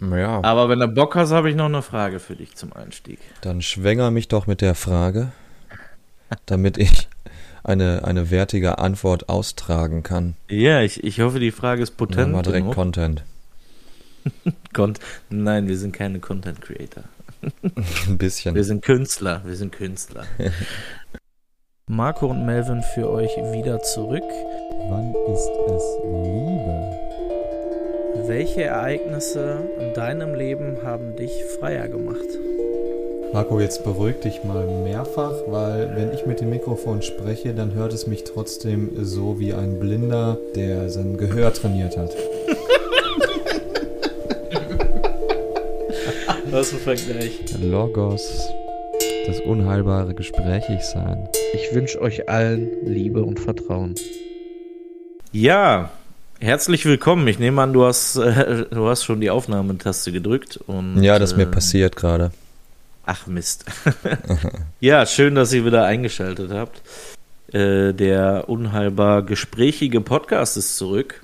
Ja, Aber wenn du Bock hast, habe ich noch eine Frage für dich zum Einstieg. dann schwänger mich doch mit der Frage, damit ich eine wertige Antwort austragen kann. Ja, ich hoffe, die Frage ist Machen wir potent direkt genug. Content. Nein, wir sind keine Content Creator. Ein bisschen. Wir sind Künstler. Marco und Melvin für euch wieder zurück. Wann ist es Liebe? Welche Ereignisse in deinem Leben haben dich freier gemacht? Marco, jetzt beruhig dich mal mehrfach, weil wenn ich mit dem Mikrofon spreche, dann hört es mich trotzdem so wie ein Blinder, der sein Gehör trainiert hat. Was ein Vergleich. Logos, das unheilbare Gesprächigsein. Ich wünsche euch allen Liebe und Vertrauen. Ja, herzlich willkommen. Ich nehme an, du hast schon die Aufnahmetaste gedrückt. Und, Ja, das ist mir passiert gerade. Ach Mist. Ja, schön, dass ihr wieder eingeschaltet habt. Der unheilbar gesprächige Podcast ist zurück.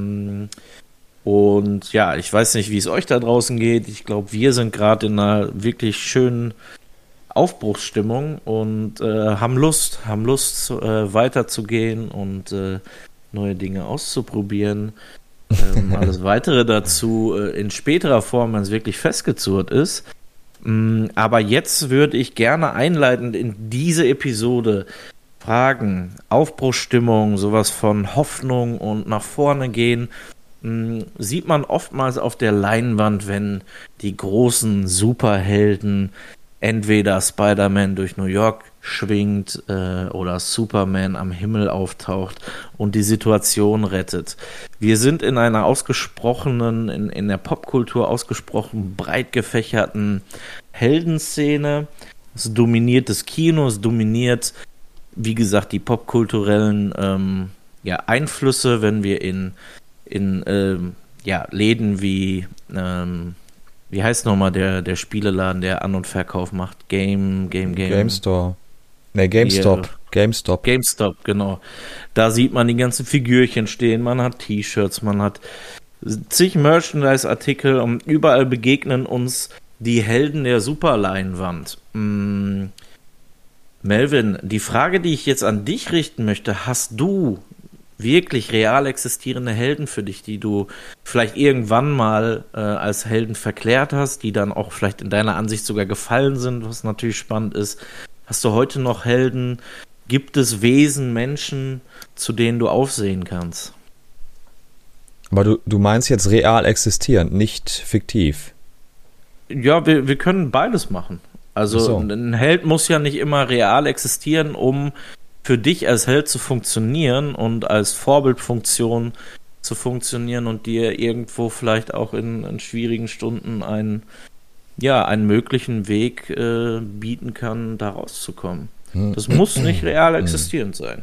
Und ja, ich weiß nicht, wie es euch da draußen geht. Ich glaube, wir sind gerade in einer wirklich schönen Aufbruchsstimmung und haben Lust weiterzugehen und neue Dinge auszuprobieren. Alles Weitere dazu in späterer Form, wenn es wirklich festgezurrt ist. Aber jetzt würde ich gerne einleitend in diese Episode fragen, Aufbruchsstimmung, sowas von Hoffnung und nach vorne gehen, sieht man oftmals auf der Leinwand, wenn die großen Superhelden entweder Spider-Man durch New York schwingt oder Superman am Himmel auftaucht und die Situation rettet. Wir sind in einer ausgesprochenen, in der Popkultur ausgesprochen breit gefächerten Heldenszene. Es dominiert das Kino, es dominiert, wie gesagt, die popkulturellen Einflüsse, wenn wir in Läden wie heißt nochmal der Spieleladen, der An- und Verkauf macht? GameStore. Ne, GameStop. GameStop, genau. Da sieht man die ganzen Figürchen stehen, man hat T-Shirts, man hat zig Merchandise-Artikel und überall begegnen uns die Helden der Superleinwand. Melvin, die Frage, die ich jetzt an dich richten möchte, hast du wirklich real existierende Helden für dich, die du vielleicht irgendwann mal als Helden verklärt hast, die dann auch vielleicht in deiner Ansicht sogar gefallen sind, was natürlich spannend ist. Hast du heute noch Helden? Gibt es Wesen, Menschen, zu denen du aufsehen kannst? Aber du meinst jetzt real existierend, nicht fiktiv? Ja, wir können beides machen. Also so. Ein Held muss ja nicht immer real existieren, um für dich als Held zu funktionieren und als Vorbildfunktion zu funktionieren und dir irgendwo vielleicht auch in schwierigen Stunden einen möglichen Weg bieten kann, da rauszukommen. Das muss nicht real existierend sein.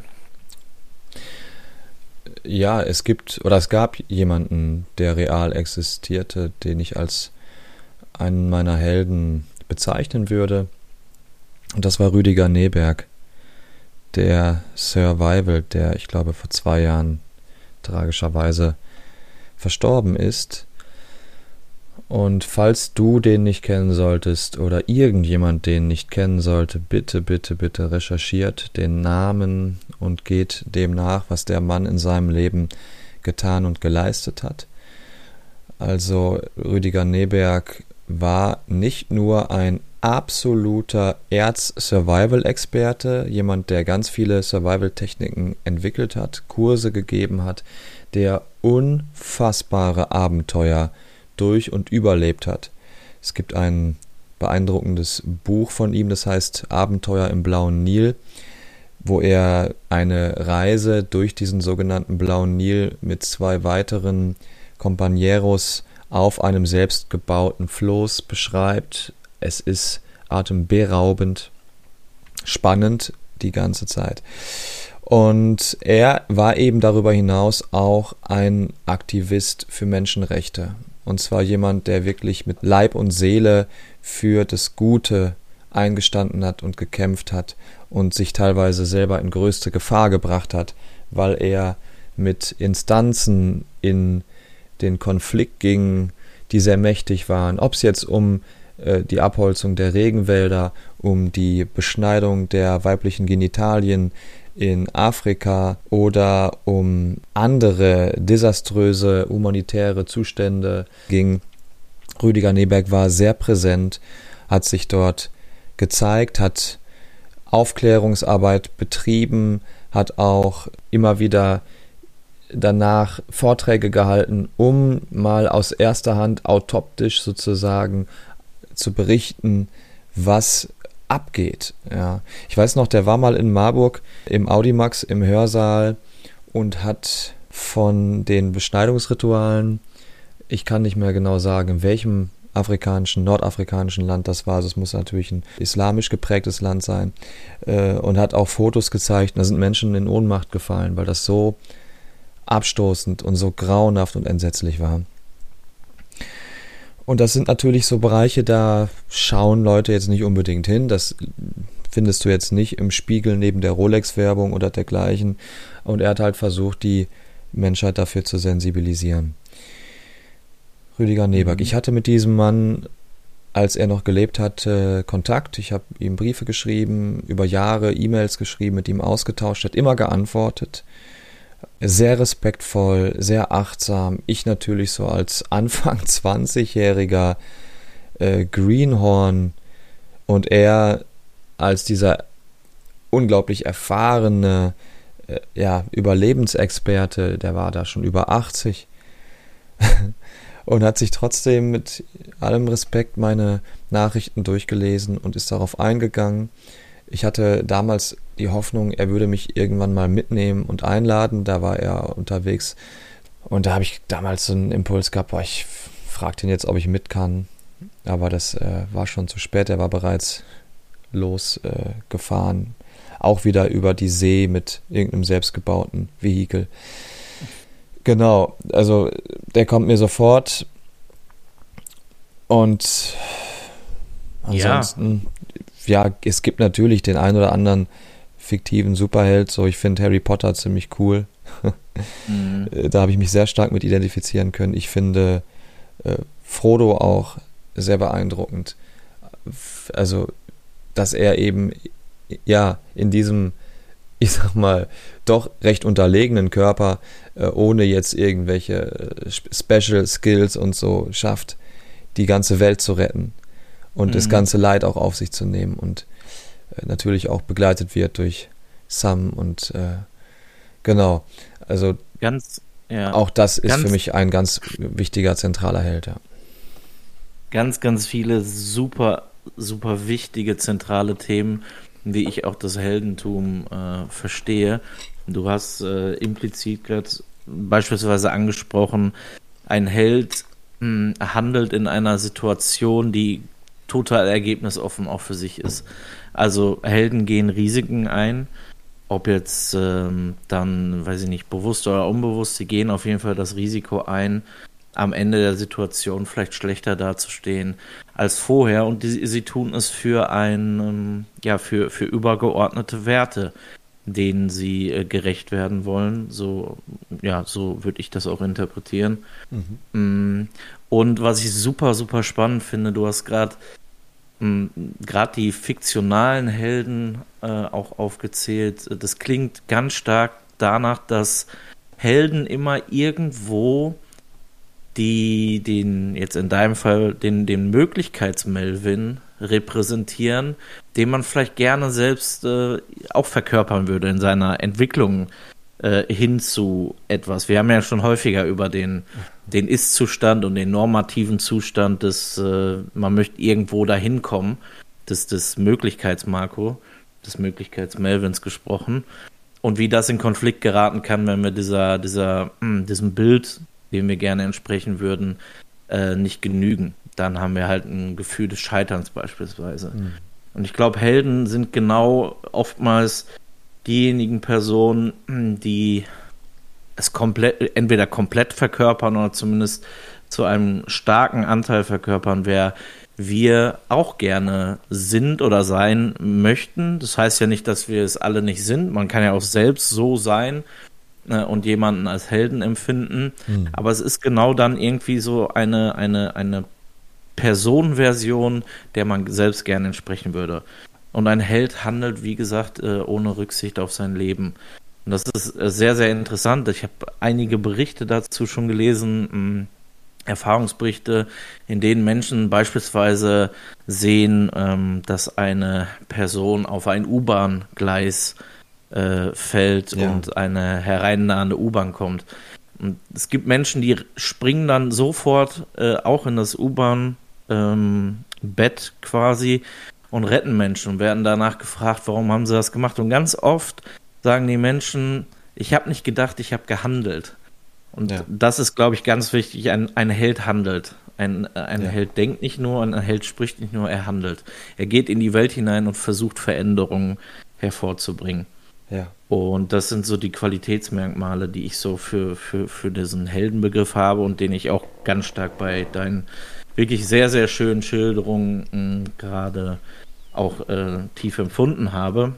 Ja, es gab jemanden, der real existierte, den ich als einen meiner Helden bezeichnen würde. Und das war Rüdiger Neberg. Der Survival, der, ich glaube, vor 2 Jahren tragischerweise verstorben ist. Und falls du den nicht kennen solltest oder irgendjemand den nicht kennen sollte, bitte, bitte, bitte recherchiert den Namen und geht dem nach, was der Mann in seinem Leben getan und geleistet hat. Also Rüdiger Neberg war nicht nur ein absoluter Erz-Survival-Experte, jemand, der ganz viele Survival-Techniken entwickelt hat, Kurse gegeben hat, der unfassbare Abenteuer durch und überlebt hat. Es gibt ein beeindruckendes Buch von ihm, das heißt Abenteuer im Blauen Nil, wo er eine Reise durch diesen sogenannten Blauen Nil mit 2 weiteren Compañeros auf einem selbstgebauten Floß beschreibt. Es ist atemberaubend, spannend die ganze Zeit. Und er war eben darüber hinaus auch ein Aktivist für Menschenrechte. Und zwar jemand, der wirklich mit Leib und Seele für das Gute eingestanden hat und gekämpft hat und sich teilweise selber in größte Gefahr gebracht hat, weil er mit Instanzen in den Konflikt ging, die sehr mächtig waren. Ob es jetzt um die Abholzung der Regenwälder, um die Beschneidung der weiblichen Genitalien in Afrika oder um andere desaströse humanitäre Zustände ging. Rüdiger Neberg war sehr präsent, hat sich dort gezeigt, hat Aufklärungsarbeit betrieben, hat auch immer wieder danach Vorträge gehalten, um mal aus erster Hand autoptisch sozusagen zu berichten, was abgeht. Ja. Ich weiß noch, der war mal in Marburg im Audimax im Hörsaal und hat von den Beschneidungsritualen, ich kann nicht mehr genau sagen, in welchem nordafrikanischen Land das war, also es muss natürlich ein islamisch geprägtes Land sein, und hat auch Fotos gezeigt, da sind Menschen in Ohnmacht gefallen, weil das so abstoßend und so grauenhaft und entsetzlich war. Und das sind natürlich so Bereiche, da schauen Leute jetzt nicht unbedingt hin. Das findest du jetzt nicht im Spiegel neben der Rolex-Werbung oder dergleichen. Und er hat halt versucht, die Menschheit dafür zu sensibilisieren. Rüdiger Neberg. Ich hatte mit diesem Mann, als er noch gelebt hat, Kontakt. Ich habe ihm Briefe geschrieben, über Jahre E-Mails geschrieben, mit ihm ausgetauscht, hat immer geantwortet. Sehr respektvoll, sehr achtsam. Ich natürlich so als Anfang 20-jähriger Greenhorn und er als dieser unglaublich erfahrene Überlebensexperte, der war da schon über 80 und hat sich trotzdem mit allem Respekt meine Nachrichten durchgelesen und ist darauf eingegangen. Ich hatte damals die Hoffnung, er würde mich irgendwann mal mitnehmen und einladen. Da war er unterwegs. Und da habe ich damals so einen Impuls gehabt, ich frage ihn jetzt, ob ich mit kann. Aber das war schon zu spät. Er war bereits losgefahren. Auch wieder über die See mit irgendeinem selbstgebauten Vehikel. Genau, also der kommt mir sofort. Und ansonsten... Ja, es gibt natürlich den einen oder anderen fiktiven Superheld. So, ich finde Harry Potter ziemlich cool. Da habe ich mich sehr stark mit identifizieren können. Ich finde Frodo auch sehr beeindruckend. Also, dass er eben in diesem, ich sag mal, doch recht unterlegenen Körper ohne jetzt irgendwelche Special Skills und so schafft, die ganze Welt zu retten. Und das ganze Leid auch auf sich zu nehmen und natürlich auch begleitet wird durch Sam und genau, also auch das ist für mich ein ganz wichtiger, zentraler Held, ja. Ganz, ganz viele super, super wichtige, zentrale Themen, wie ich auch das Heldentum verstehe. Du hast implizit gerade beispielsweise angesprochen, ein Held handelt in einer Situation, die total ergebnisoffen auch für sich ist. Also Helden gehen Risiken ein, ob jetzt dann, weiß ich nicht, bewusst oder unbewusst, sie gehen auf jeden Fall das Risiko ein, am Ende der Situation vielleicht schlechter dazustehen als vorher, und sie tun es für für übergeordnete Werte, denen sie gerecht werden wollen. So würde ich das auch interpretieren. Und was ich super, super spannend finde, du hast gerade die fiktionalen Helden auch aufgezählt. Das klingt ganz stark danach, dass Helden immer irgendwo jetzt in deinem Fall den Möglichkeits-Melvin repräsentieren, den man vielleicht gerne selbst auch verkörpern würde in seiner Entwicklung hin zu etwas. Wir haben ja schon häufiger über den Ist-Zustand und den normativen Zustand man möchte irgendwo dahin kommen, des Möglichkeits-Marco, des Möglichkeits-Melvins gesprochen, und wie das in Konflikt geraten kann, wenn wir diesem Bild, dem wir gerne entsprechen würden, nicht genügen. Dann haben wir halt ein Gefühl des Scheiterns beispielsweise. Und ich glaube, Helden sind genau oftmals diejenigen Personen, die es entweder komplett verkörpern oder zumindest zu einem starken Anteil verkörpern, wer wir auch gerne sind oder sein möchten. Das heißt ja nicht, dass wir es alle nicht sind. Man kann ja auch selbst so sein, und jemanden als Helden empfinden. Aber es ist genau dann irgendwie so eine Personenversion, der man selbst gerne entsprechen würde. Und ein Held handelt, wie gesagt, ohne Rücksicht auf sein Leben. Und das ist sehr, sehr interessant. Ich habe einige Berichte dazu schon gelesen, Erfahrungsberichte, in denen Menschen beispielsweise sehen, dass eine Person auf ein U-Bahn-Gleis fällt und eine hereinnahende U-Bahn kommt. Und es gibt Menschen, die springen dann sofort auch in das U-Bahn-Bett quasi und retten Menschen und werden danach gefragt, warum haben sie das gemacht. Und ganz oft sagen die Menschen, ich habe nicht gedacht, ich habe gehandelt. Und das ist, glaube ich, ganz wichtig. Ein Held handelt. Ein Held denkt nicht nur, ein Held spricht nicht nur, er handelt. Er geht in die Welt hinein und versucht, Veränderungen hervorzubringen. Ja. Und das sind so die Qualitätsmerkmale, die ich so für diesen Heldenbegriff habe und den ich auch ganz stark bei deinen wirklich sehr, sehr schönen Schilderungen gerade auch tief empfunden habe.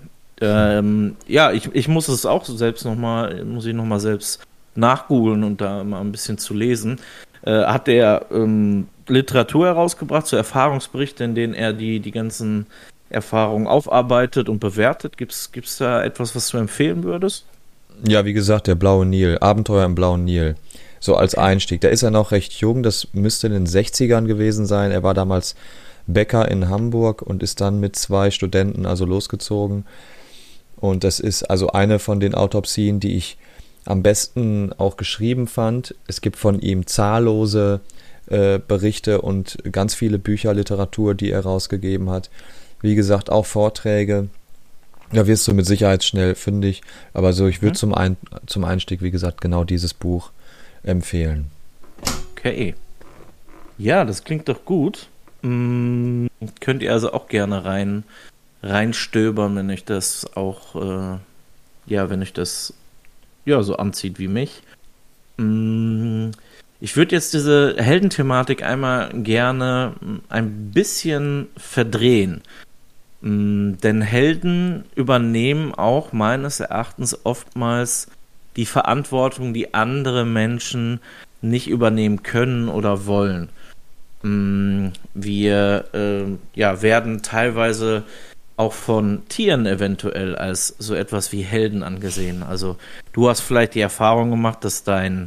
Ich muss es auch selbst muss ich nochmal selbst nachgoogeln und da mal ein bisschen zu lesen. Hat er Literatur herausgebracht, so Erfahrungsberichte, in denen er die ganzen Erfahrungen aufarbeitet und bewertet. Gibt's da etwas, was du empfehlen würdest? Ja, wie gesagt, der Blaue Nil, Abenteuer im Blauen Nil. So als Einstieg. Da ist er noch recht jung, das müsste in den 60ern gewesen sein. Er war damals Bäcker in Hamburg und ist dann mit 2 Studenten also losgezogen. Und das ist also eine von den Autopsien, die ich am besten auch geschrieben fand. Es gibt von ihm zahllose Berichte und ganz viele Bücher, Literatur, die er rausgegeben hat. Wie gesagt, auch Vorträge. Da wirst du mit Sicherheit schnell fündig. Aber so, ich würde zum Einstieg, wie gesagt, genau dieses Buch empfehlen. Okay. Ja, das klingt doch gut. Könnt ihr also auch gerne reinstöbern, wenn euch das auch, wenn euch das so anzieht wie mich. Ich würde jetzt diese Heldenthematik einmal gerne ein bisschen verdrehen. Denn Helden übernehmen auch meines Erachtens oftmals die Verantwortung, die andere Menschen nicht übernehmen können oder wollen. Wir werden teilweise auch von Tieren eventuell als so etwas wie Helden angesehen. Also du hast vielleicht die Erfahrung gemacht, dass dein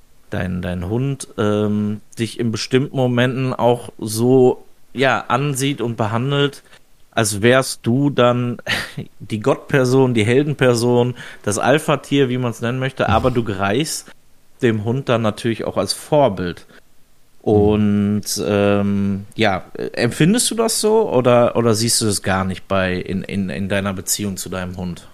Hund dich in bestimmten Momenten auch so ansieht und behandelt, als wärst du dann die Gottperson, die Heldenperson, das Alpha-Tier, wie man es nennen möchte, aber du gereichst dem Hund dann natürlich auch als Vorbild. Und empfindest du das so oder siehst du das gar nicht in deiner Beziehung zu deinem Hund?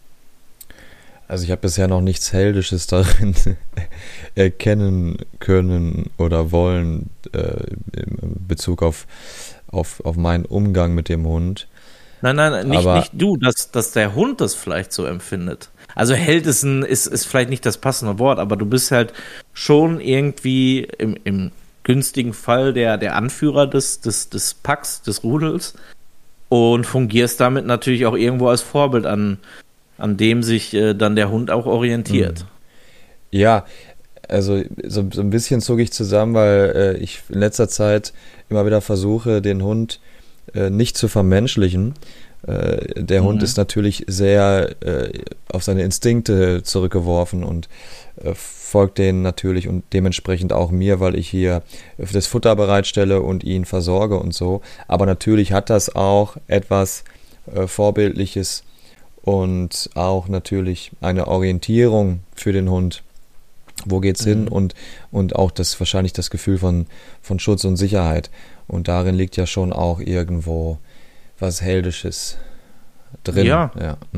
Also ich habe bisher noch nichts Heldisches darin erkennen können oder wollen in Bezug auf meinen Umgang mit dem Hund. Nein, nicht du, dass der Hund das vielleicht so empfindet. Also Held ist vielleicht nicht das passende Wort, aber du bist halt schon irgendwie im günstigen Fall der Anführer des Packs, des Rudels und fungierst damit natürlich auch irgendwo als Vorbild an dem sich dann der Hund auch orientiert. Ja, also so ein bisschen zog ich zusammen, weil ich in letzter Zeit immer wieder versuche, den Hund nicht zu vermenschlichen. Der Hund ist natürlich sehr auf seine Instinkte zurückgeworfen und folgt denen natürlich und dementsprechend auch mir, weil ich hier das Futter bereitstelle und ihn versorge und so. Aber natürlich hat das auch etwas Vorbildliches und auch natürlich eine Orientierung für den Hund. Wo geht's hin? Und auch wahrscheinlich das Gefühl von Schutz und Sicherheit. Und darin liegt ja schon auch irgendwo was Heldisches drin. Ja.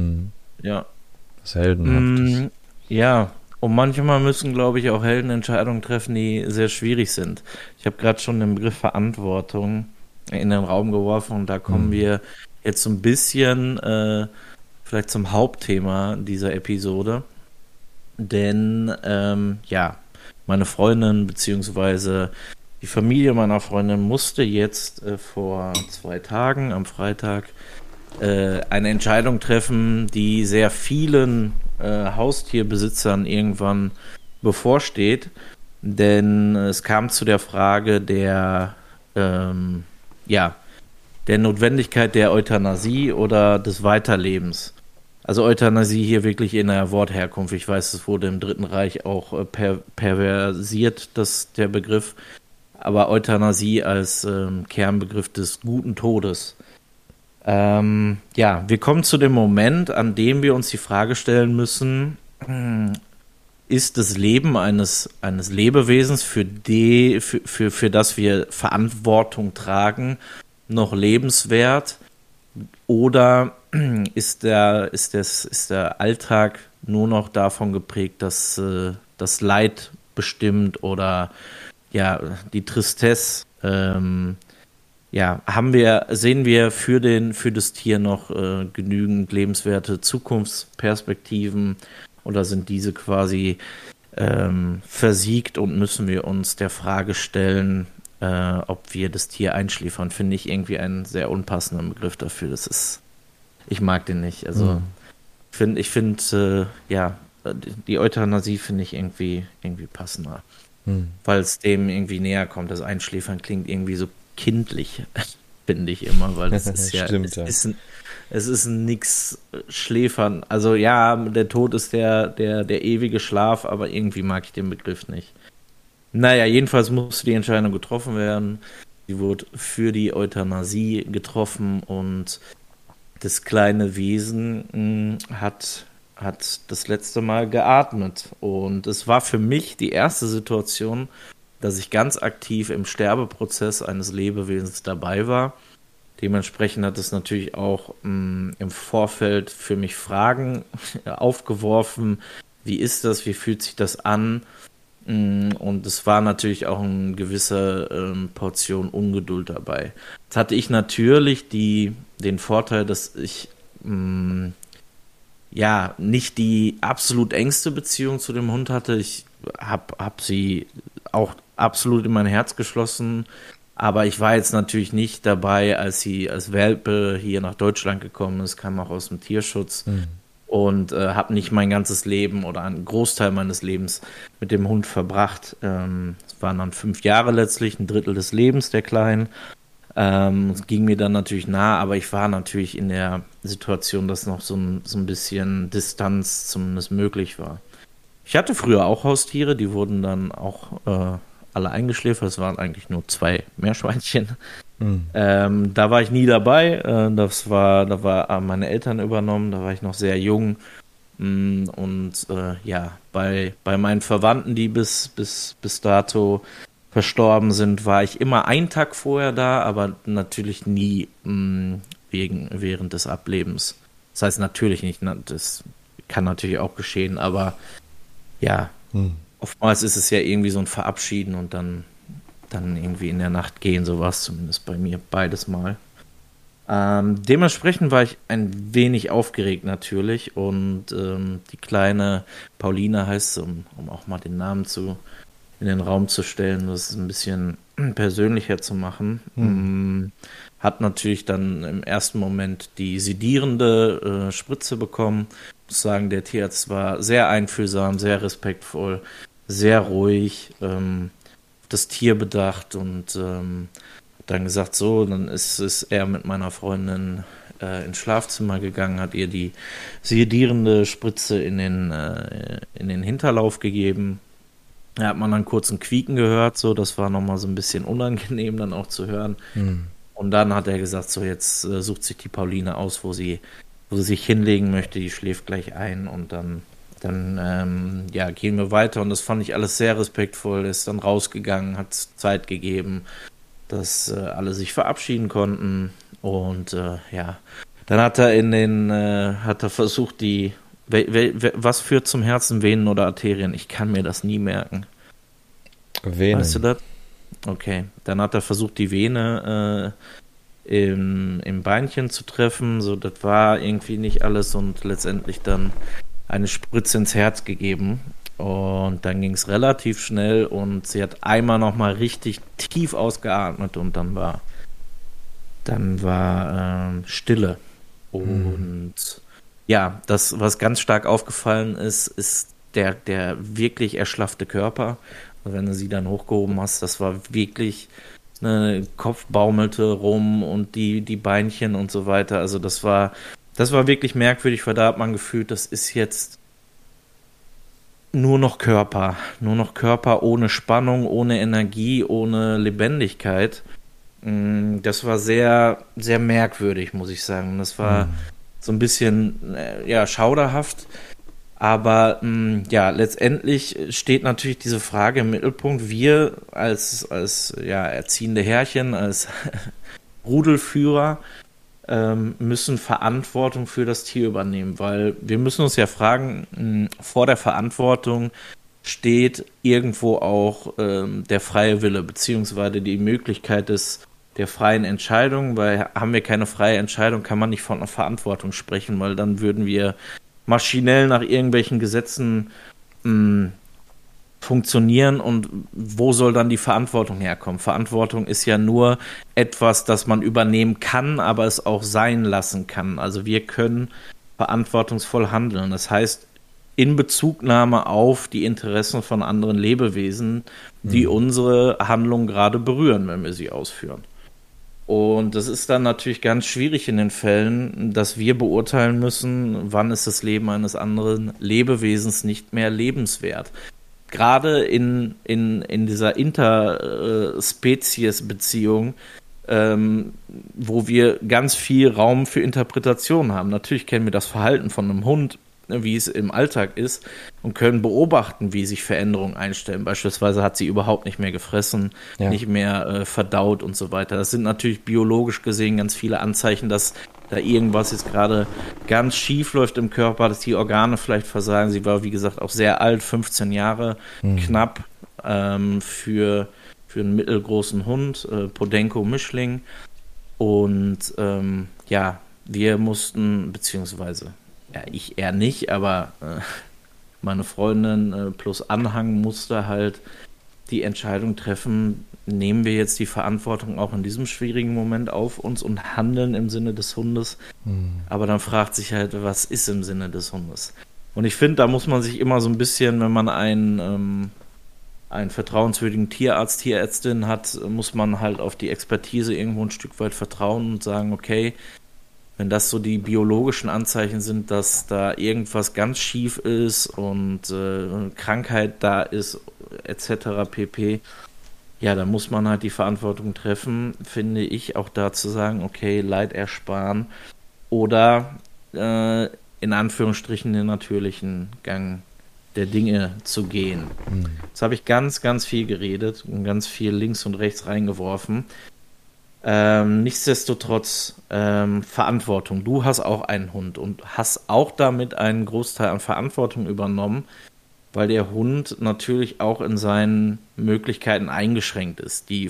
Was Heldenhaftes. Ja. Und manchmal müssen, glaube ich, auch Helden Entscheidungen treffen, die sehr schwierig sind. Ich habe gerade schon den Begriff Verantwortung in den Raum geworfen und da kommen wir jetzt so ein bisschen vielleicht zum Hauptthema dieser Episode. Denn, meine Freundin beziehungsweise die Familie meiner Freundin musste jetzt vor 2 Tagen, am Freitag, eine Entscheidung treffen, die sehr vielen Haustierbesitzern irgendwann bevorsteht. Denn es kam zu der Frage der Notwendigkeit der Euthanasie oder des Weiterlebens. Also Euthanasie hier wirklich in der Wortherkunft. Ich weiß, es wurde im Dritten Reich auch perversiert, der Begriff. Aber Euthanasie als Kernbegriff des guten Todes. Wir kommen zu dem Moment, an dem wir uns die Frage stellen müssen, ist das Leben eines Lebewesens, für das wir Verantwortung tragen, noch lebenswert? Oder ist der Alltag nur noch davon geprägt, dass das Leid bestimmt oder die Tristesse? Sehen wir für das Tier noch genügend lebenswerte Zukunftsperspektiven oder sind diese quasi versiegt und müssen wir uns der Frage stellen, ob wir das Tier einschläfern? Finde ich irgendwie einen sehr unpassenden Begriff dafür. Ich mag den nicht. Also ich finde die Euthanasie finde ich irgendwie passender, weil es dem irgendwie näher kommt. Das Einschläfern klingt irgendwie so kindlich, finde ich immer, weil das ist Stimmt, es ist nix Schläfern. Also ja, der Tod ist der ewige Schlaf, aber irgendwie mag ich den Begriff nicht. Naja, jedenfalls musste die Entscheidung getroffen werden. Sie wurde für die Euthanasie getroffen und das kleine Wesen hat das letzte Mal geatmet. Und es war für mich die erste Situation, dass ich ganz aktiv im Sterbeprozess eines Lebewesens dabei war. Dementsprechend hat es natürlich auch im Vorfeld für mich Fragen aufgeworfen. Wie ist das? Wie fühlt sich das an? Und es war natürlich auch eine gewisse Portion Ungeduld dabei. Jetzt hatte ich natürlich den Vorteil, dass ich nicht die absolut engste Beziehung zu dem Hund hatte. Ich hab sie auch absolut in mein Herz geschlossen, aber ich war jetzt natürlich nicht dabei, als sie als Welpe hier nach Deutschland gekommen ist, kam auch aus dem Tierschutz. Und habe nicht mein ganzes Leben oder einen Großteil meines Lebens mit dem Hund verbracht. Es waren dann 5 Jahre letztlich, ein Drittel des Lebens der Kleinen. Es ging mir dann natürlich nah, aber ich war natürlich in der Situation, dass noch so ein bisschen Distanz zumindest möglich war. Ich hatte früher auch Haustiere, die wurden dann auch alle eingeschläfert. Es waren eigentlich nur 2 Meerschweinchen. Da war ich nie dabei. Da haben meine Eltern übernommen. Da war ich noch sehr jung. Und bei meinen Verwandten, die bis dato verstorben sind, war ich immer einen Tag vorher da, aber natürlich nie während des Ablebens. Das heißt natürlich nicht, das kann natürlich auch geschehen, aber oftmals ist es ja irgendwie so ein Verabschieden und dann irgendwie in der Nacht gehen, so war es zumindest bei mir beides Mal. Dementsprechend war ich ein wenig aufgeregt natürlich und die kleine Pauline heißt sie, um auch mal den Namen in den Raum zu stellen, das ein bisschen persönlicher zu machen, hat natürlich dann im ersten Moment die sedierende Spritze bekommen. Ich muss sagen, der Tierarzt war sehr einfühlsam, sehr respektvoll, sehr ruhig, das Tier bedacht und dann gesagt, so, dann ist er mit meiner Freundin ins Schlafzimmer gegangen, hat ihr die sedierende Spritze in den Hinterlauf gegeben. Da hat man dann kurz ein Quieken gehört, so, das war nochmal so ein bisschen unangenehm dann auch zu hören. Und dann hat er gesagt, so, jetzt sucht sich die Pauline aus, wo sie sich hinlegen möchte, die schläft gleich ein und dann gehen wir weiter und das fand ich alles sehr respektvoll, ist dann rausgegangen, hat Zeit gegeben, dass alle sich verabschieden konnten und dann hat er versucht was führt zum Herzen, Venen oder Arterien? Ich kann mir das nie merken. Venen. Weißt du das? Okay, dann hat er versucht, die Vene im Beinchen zu treffen, so, das war irgendwie nicht alles und letztendlich dann eine Spritze ins Herz gegeben und dann ging es relativ schnell und sie hat einmal nochmal richtig tief ausgeatmet und dann war Stille und ja, das, was ganz stark aufgefallen ist der wirklich erschlaffte Körper. Und wenn du sie dann hochgehoben hast, das war wirklich, ne, Kopf baumelte rum und die Beinchen und so weiter. Also das war wirklich merkwürdig, weil da hat man gefühlt, das ist jetzt nur noch Körper ohne Spannung, ohne Energie, ohne Lebendigkeit. Das war sehr, sehr merkwürdig, muss ich sagen. Das war so ein bisschen, schauderhaft. Aber letztendlich steht natürlich diese Frage im Mittelpunkt. Wir als erziehende Herrchen, als Rudelführer müssen Verantwortung für das Tier übernehmen, weil wir müssen uns ja fragen, vor der Verantwortung steht irgendwo auch der freie Wille, beziehungsweise die Möglichkeit der freien Entscheidung, weil haben wir keine freie Entscheidung, kann man nicht von einer Verantwortung sprechen, weil dann würden wir maschinell nach irgendwelchen Gesetzen funktionieren und wo soll dann die Verantwortung herkommen? Verantwortung ist ja nur etwas, das man übernehmen kann, aber es auch sein lassen kann. Also wir können verantwortungsvoll handeln. Das heißt, in Bezugnahme auf die Interessen von anderen Lebewesen, die unsere Handlung gerade berühren, wenn wir sie ausführen. Und das ist dann natürlich ganz schwierig in den Fällen, dass wir beurteilen müssen, wann ist das Leben eines anderen Lebewesens nicht mehr lebenswert. Gerade in dieser Interspezies-Beziehung, wo wir ganz viel Raum für Interpretation haben. Natürlich kennen wir das Verhalten von einem Hund, wie es im Alltag ist, und können beobachten, wie sich Veränderungen einstellen. Beispielsweise hat sie überhaupt nicht mehr gefressen, nicht mehr verdaut und so weiter. Das sind natürlich biologisch gesehen ganz viele Anzeichen, dass da irgendwas jetzt gerade ganz schief läuft im Körper, dass die Organe vielleicht versagen. Sie war, wie gesagt, auch sehr alt, 15 Jahre, knapp für einen mittelgroßen Hund, Podenco-Mischling. Und wir mussten, beziehungsweise ich eher nicht, aber meine Freundin plus Anhang musste halt die Entscheidung treffen, nehmen wir jetzt die Verantwortung auch in diesem schwierigen Moment auf uns und handeln im Sinne des Hundes. Aber dann fragt sich halt, was ist im Sinne des Hundes? Und ich finde, da muss man sich immer so ein bisschen, wenn man einen vertrauenswürdigen Tierarzt, Tierärztin hat, muss man halt auf die Expertise irgendwo ein Stück weit vertrauen und sagen, okay, wenn das so die biologischen Anzeichen sind, dass da irgendwas ganz schief ist und Krankheit da ist, etc. pp., ja, da muss man halt die Verantwortung treffen, finde ich, auch da zu sagen, okay, Leid ersparen oder in Anführungsstrichen den natürlichen Gang der Dinge zu gehen. Jetzt habe ich ganz, ganz viel geredet und ganz viel links und rechts reingeworfen. Nichtsdestotrotz Verantwortung. Du hast auch einen Hund und hast auch damit einen Großteil an Verantwortung übernommen, weil der Hund natürlich auch in seinen Möglichkeiten eingeschränkt ist. Die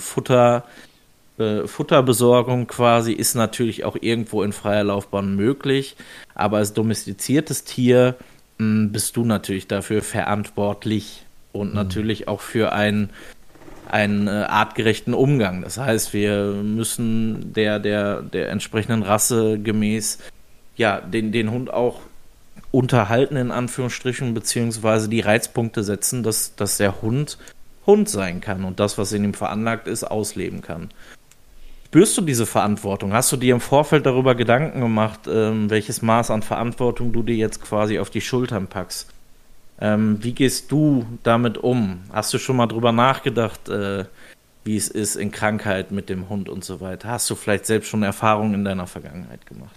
Futterbesorgung quasi ist natürlich auch irgendwo in freier Laufbahn möglich, aber als domestiziertes Tier bist du natürlich dafür verantwortlich und natürlich auch für einen artgerechten Umgang. Das heißt, wir müssen der entsprechenden Rasse gemäß den Hund auch unterhalten, in Anführungsstrichen, beziehungsweise die Reizpunkte setzen, dass der Hund sein kann und das, was in ihm veranlagt ist, ausleben kann. Spürst du diese Verantwortung? Hast du dir im Vorfeld darüber Gedanken gemacht, welches Maß an Verantwortung du dir jetzt quasi auf die Schultern packst? Wie gehst du damit um? Hast du schon mal drüber nachgedacht, wie es ist in Krankheit mit dem Hund und so weiter? Hast du vielleicht selbst schon Erfahrungen in deiner Vergangenheit gemacht?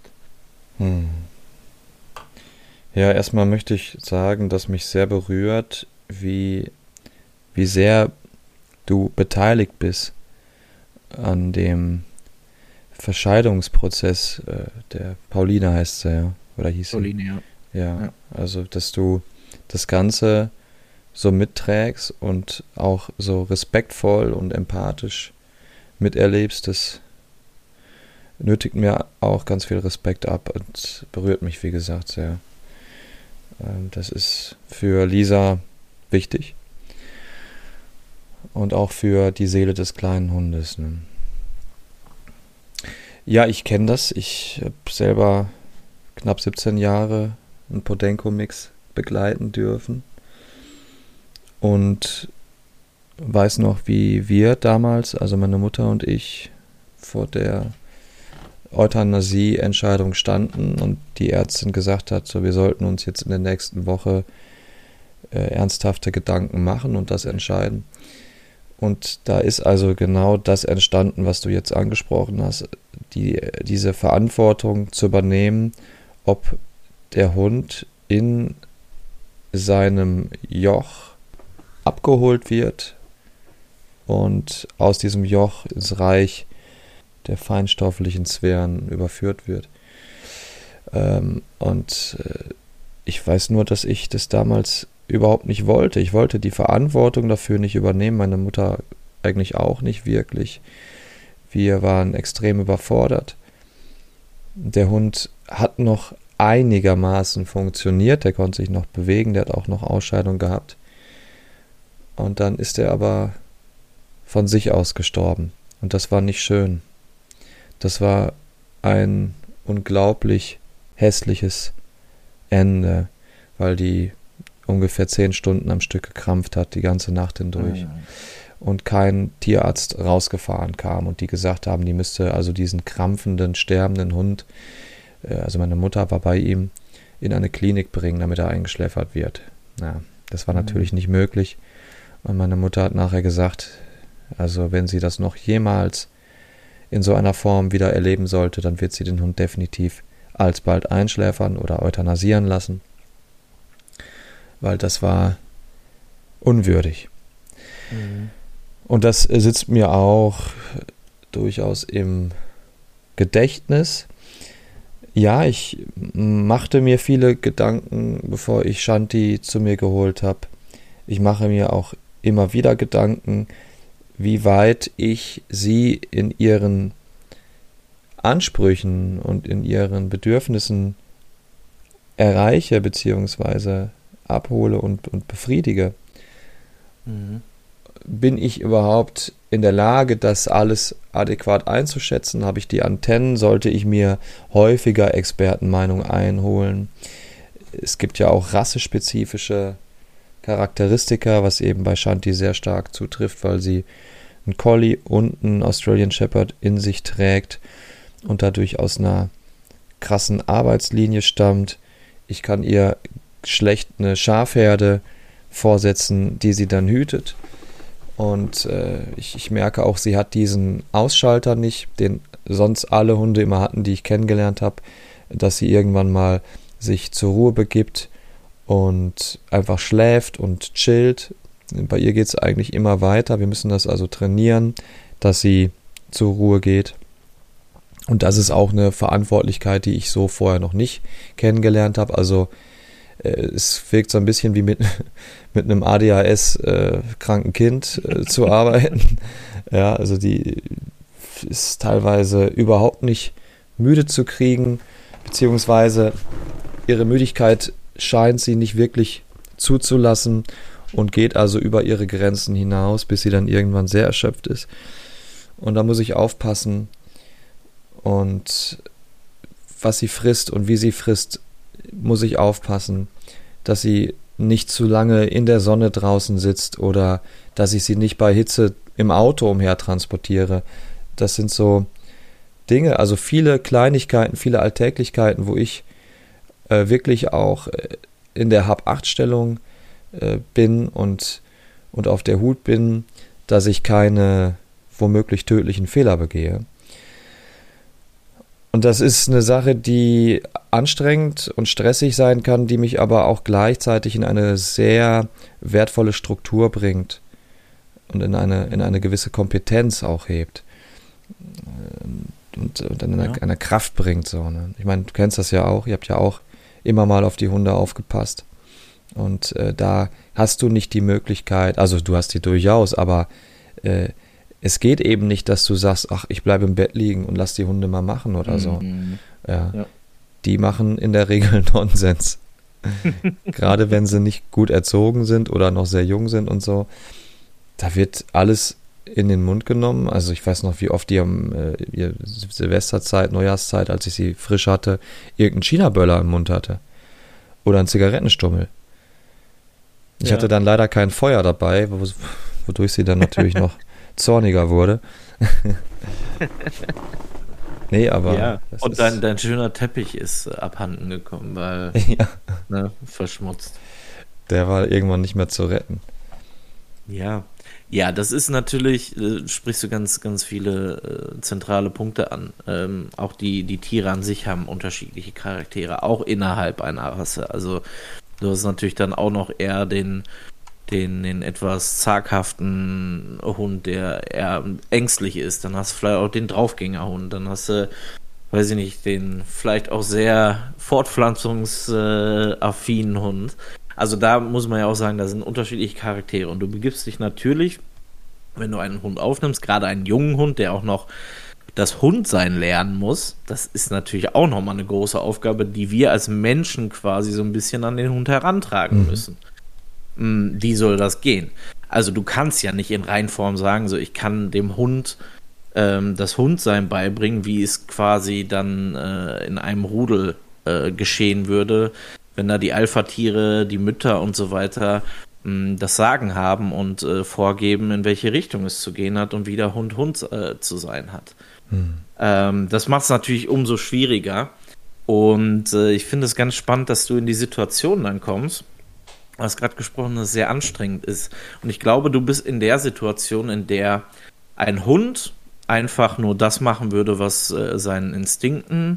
Ja, erstmal möchte ich sagen, dass mich sehr berührt, wie sehr du beteiligt bist an dem Verscheidungsprozess. Der Pauline heißt sie, ja, oder hieß sie? Pauline, ja. Also, dass du das Ganze so mitträgst und auch so respektvoll und empathisch miterlebst, das nötigt mir auch ganz viel Respekt ab und berührt mich, wie gesagt, sehr. Das ist für Lisa wichtig und auch für die Seele des kleinen Hundes. Ne? Ja, ich kenne das. Ich habe selber knapp 17 Jahre einen Podenco-Mix begleiten dürfen. Und weiß noch, wie wir damals, also meine Mutter und ich, vor der Euthanasie-Entscheidung standen und die Ärztin gesagt hat, so, wir sollten uns jetzt in der nächsten Woche ernsthafte Gedanken machen und das entscheiden. Und da ist also genau das entstanden, was du jetzt angesprochen hast, diese Verantwortung zu übernehmen, ob der Hund in seinem Joch abgeholt wird und aus diesem Joch ins Reich der feinstofflichen Sphären überführt wird. Ich weiß nur, dass ich das damals überhaupt nicht wollte. Ich wollte die Verantwortung dafür nicht übernehmen, meine Mutter eigentlich auch nicht wirklich. Wir waren extrem überfordert. Der Hund hat noch einigermaßen funktioniert, der konnte sich noch bewegen, der hat auch noch Ausscheidung gehabt. Und dann ist er aber von sich aus gestorben. Und das war nicht schön. Das war ein unglaublich hässliches Ende, weil die ungefähr 10 Stunden am Stück gekrampft hat, die ganze Nacht hindurch. Und kein Tierarzt rausgefahren kam und die gesagt haben, die müsste also diesen krampfenden, sterbenden Hund, also meine Mutter war bei ihm, in eine Klinik bringen, damit er eingeschläfert wird. Ja, das war natürlich nicht möglich. Und meine Mutter hat nachher gesagt, also wenn sie das noch jemals in so einer Form wieder erleben sollte, dann wird sie den Hund definitiv alsbald einschläfern oder euthanasieren lassen, weil das war unwürdig. Und das sitzt mir auch durchaus im Gedächtnis. Ja, ich machte mir viele Gedanken, bevor ich Shanti zu mir geholt habe. Ich mache mir auch immer wieder Gedanken, wie weit ich sie in ihren Ansprüchen und in ihren Bedürfnissen erreiche bzw. abhole und befriedige. Bin ich überhaupt in der Lage, das alles adäquat einzuschätzen? Habe ich die Antennen? Sollte ich mir häufiger Expertenmeinung einholen? Es gibt ja auch rassespezifische Charakteristika, was eben bei Shanti sehr stark zutrifft, weil sie einen Collie und einen Australian Shepherd in sich trägt und dadurch aus einer krassen Arbeitslinie stammt. Ich kann ihr schlecht eine Schafherde vorsetzen, die sie dann hütet. Und ich merke auch, sie hat diesen Ausschalter nicht, den sonst alle Hunde immer hatten, die ich kennengelernt habe, dass sie irgendwann mal sich zur Ruhe begibt und einfach schläft und chillt. Bei ihr geht es eigentlich immer weiter. Wir müssen das also trainieren, dass sie zur Ruhe geht. Und das ist auch eine Verantwortlichkeit, die ich so vorher noch nicht kennengelernt habe. Also es wirkt so ein bisschen wie mit einem ADHS-kranken Kind zu arbeiten. Ja, also die ist teilweise überhaupt nicht müde zu kriegen, beziehungsweise ihre Müdigkeit scheint sie nicht wirklich zuzulassen und geht also über ihre Grenzen hinaus, bis sie dann irgendwann sehr erschöpft ist. Und da muss ich aufpassen. Und was sie frisst und wie sie frisst, muss ich aufpassen, dass sie nicht zu lange in der Sonne draußen sitzt oder dass ich sie nicht bei Hitze im Auto umher transportiere. Das sind so Dinge, also viele Kleinigkeiten, viele Alltäglichkeiten, wo ich wirklich auch in der Hab-Acht-Stellung bin und auf der Hut bin, dass ich keine womöglich tödlichen Fehler begehe. Und das ist eine Sache, die anstrengend und stressig sein kann, die mich aber auch gleichzeitig in eine sehr wertvolle Struktur bringt und in eine gewisse Kompetenz auch hebt und in eine Kraft bringt. So, ne? Ich meine, du kennst das ja auch, ihr habt ja auch immer mal auf die Hunde aufgepasst und da hast du nicht die Möglichkeit, also du hast die durchaus, aber es geht eben nicht, dass du sagst, ach, ich bleibe im Bett liegen und lass die Hunde mal machen oder so. Ja. Die machen in der Regel Nonsens. Gerade wenn sie nicht gut erzogen sind oder noch sehr jung sind und so. Da wird alles in den Mund genommen. Also ich weiß noch, wie oft die Silvesterzeit, Neujahrszeit, als ich sie frisch hatte, irgendeinen China-Böller im Mund hatte. Oder einen Zigarettenstummel. Ich hatte dann leider kein Feuer dabei, wodurch sie dann natürlich noch zorniger wurde. Nee, aber... Ja, und dein schöner Teppich ist abhanden gekommen, weil verschmutzt. Der war irgendwann nicht mehr zu retten. Ja, das ist natürlich, sprichst du ganz, ganz viele zentrale Punkte an. Auch die Tiere an sich haben unterschiedliche Charaktere, auch innerhalb einer Rasse. Also du hast natürlich dann auch noch eher den etwas zaghaften Hund, der eher ängstlich ist. Dann hast du vielleicht auch den Draufgängerhund. Dann hast du, weiß ich nicht, den vielleicht auch sehr fortpflanzungsaffinen Hund. Also da muss man ja auch sagen, da sind unterschiedliche Charaktere. Und du begibst dich natürlich, wenn du einen Hund aufnimmst, gerade einen jungen Hund, der auch noch das Hundsein lernen muss, das ist natürlich auch nochmal eine große Aufgabe, die wir als Menschen quasi so ein bisschen an den Hund herantragen müssen. Wie soll das gehen? Also du kannst ja nicht in Reinform sagen, so ich kann dem Hund das Hundsein beibringen, wie es quasi dann in einem Rudel geschehen würde, wenn da die Alpha-Tiere, die Mütter und so weiter das Sagen haben und vorgeben, in welche Richtung es zu gehen hat und wie der Hund zu sein hat. Das macht es natürlich umso schwieriger. Und ich finde es ganz spannend, dass du in die Situation dann kommst. Du hast gerade gesprochen, dass es sehr anstrengend ist. Und ich glaube, du bist in der Situation, in der ein Hund einfach nur das machen würde, was seinen Instinkten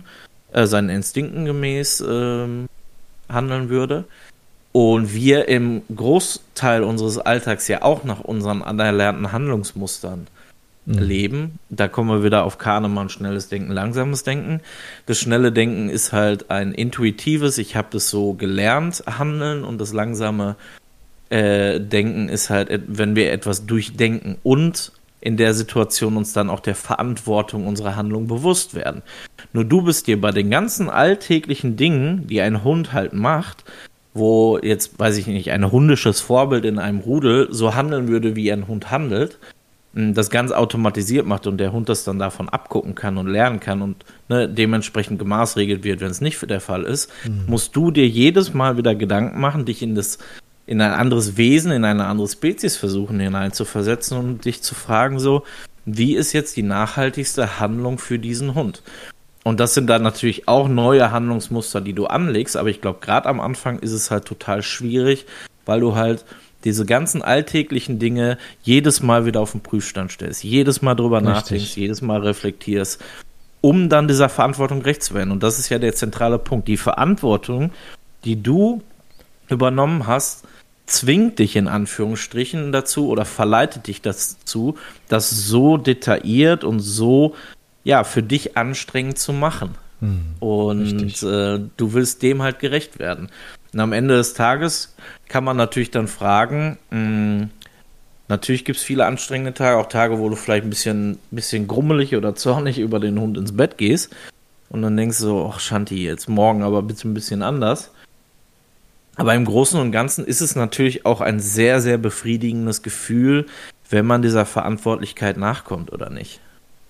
gemäß handeln würde. Und wir im Großteil unseres Alltags ja auch nach unseren anerlernten Handlungsmustern leben. Da kommen wir wieder auf Kahnemann, schnelles Denken, langsames Denken. Das schnelle Denken ist halt ein intuitives, ich habe das so gelernt, Handeln, und das langsame Denken ist halt, wenn wir etwas durchdenken und in der Situation uns dann auch der Verantwortung unserer Handlung bewusst werden. Nur du bist dir bei den ganzen alltäglichen Dingen, die ein Hund halt macht, wo jetzt, weiß ich nicht, ein hundisches Vorbild in einem Rudel so handeln würde, wie ein Hund handelt, das ganz automatisiert macht und der Hund das dann davon abgucken kann und lernen kann und dementsprechend gemaßregelt wird, wenn es nicht der Fall ist, musst du dir jedes Mal wieder Gedanken machen, dich in ein anderes Wesen, in eine andere Spezies versuchen hineinzuversetzen und dich zu fragen so, wie ist jetzt die nachhaltigste Handlung für diesen Hund? Und das sind dann natürlich auch neue Handlungsmuster, die du anlegst, aber ich glaube, gerade am Anfang ist es halt total schwierig, weil du halt diese ganzen alltäglichen Dinge jedes Mal wieder auf den Prüfstand stellst, jedes Mal drüber nachdenkst, jedes Mal reflektierst, um dann dieser Verantwortung gerecht zu werden. Und das ist ja der zentrale Punkt. Die Verantwortung, die du übernommen hast, zwingt dich in Anführungsstrichen dazu oder verleitet dich dazu, das so detailliert und so für dich anstrengend zu machen. Und du willst dem halt gerecht werden. Und am Ende des Tages kann man natürlich dann fragen, natürlich gibt es viele anstrengende Tage, auch Tage, wo du vielleicht ein bisschen grummelig oder zornig über den Hund ins Bett gehst und dann denkst du so, ach Shanti, jetzt morgen aber bitte ein bisschen anders. Aber im Großen und Ganzen ist es natürlich auch ein sehr, sehr befriedigendes Gefühl, wenn man dieser Verantwortlichkeit nachkommt oder nicht.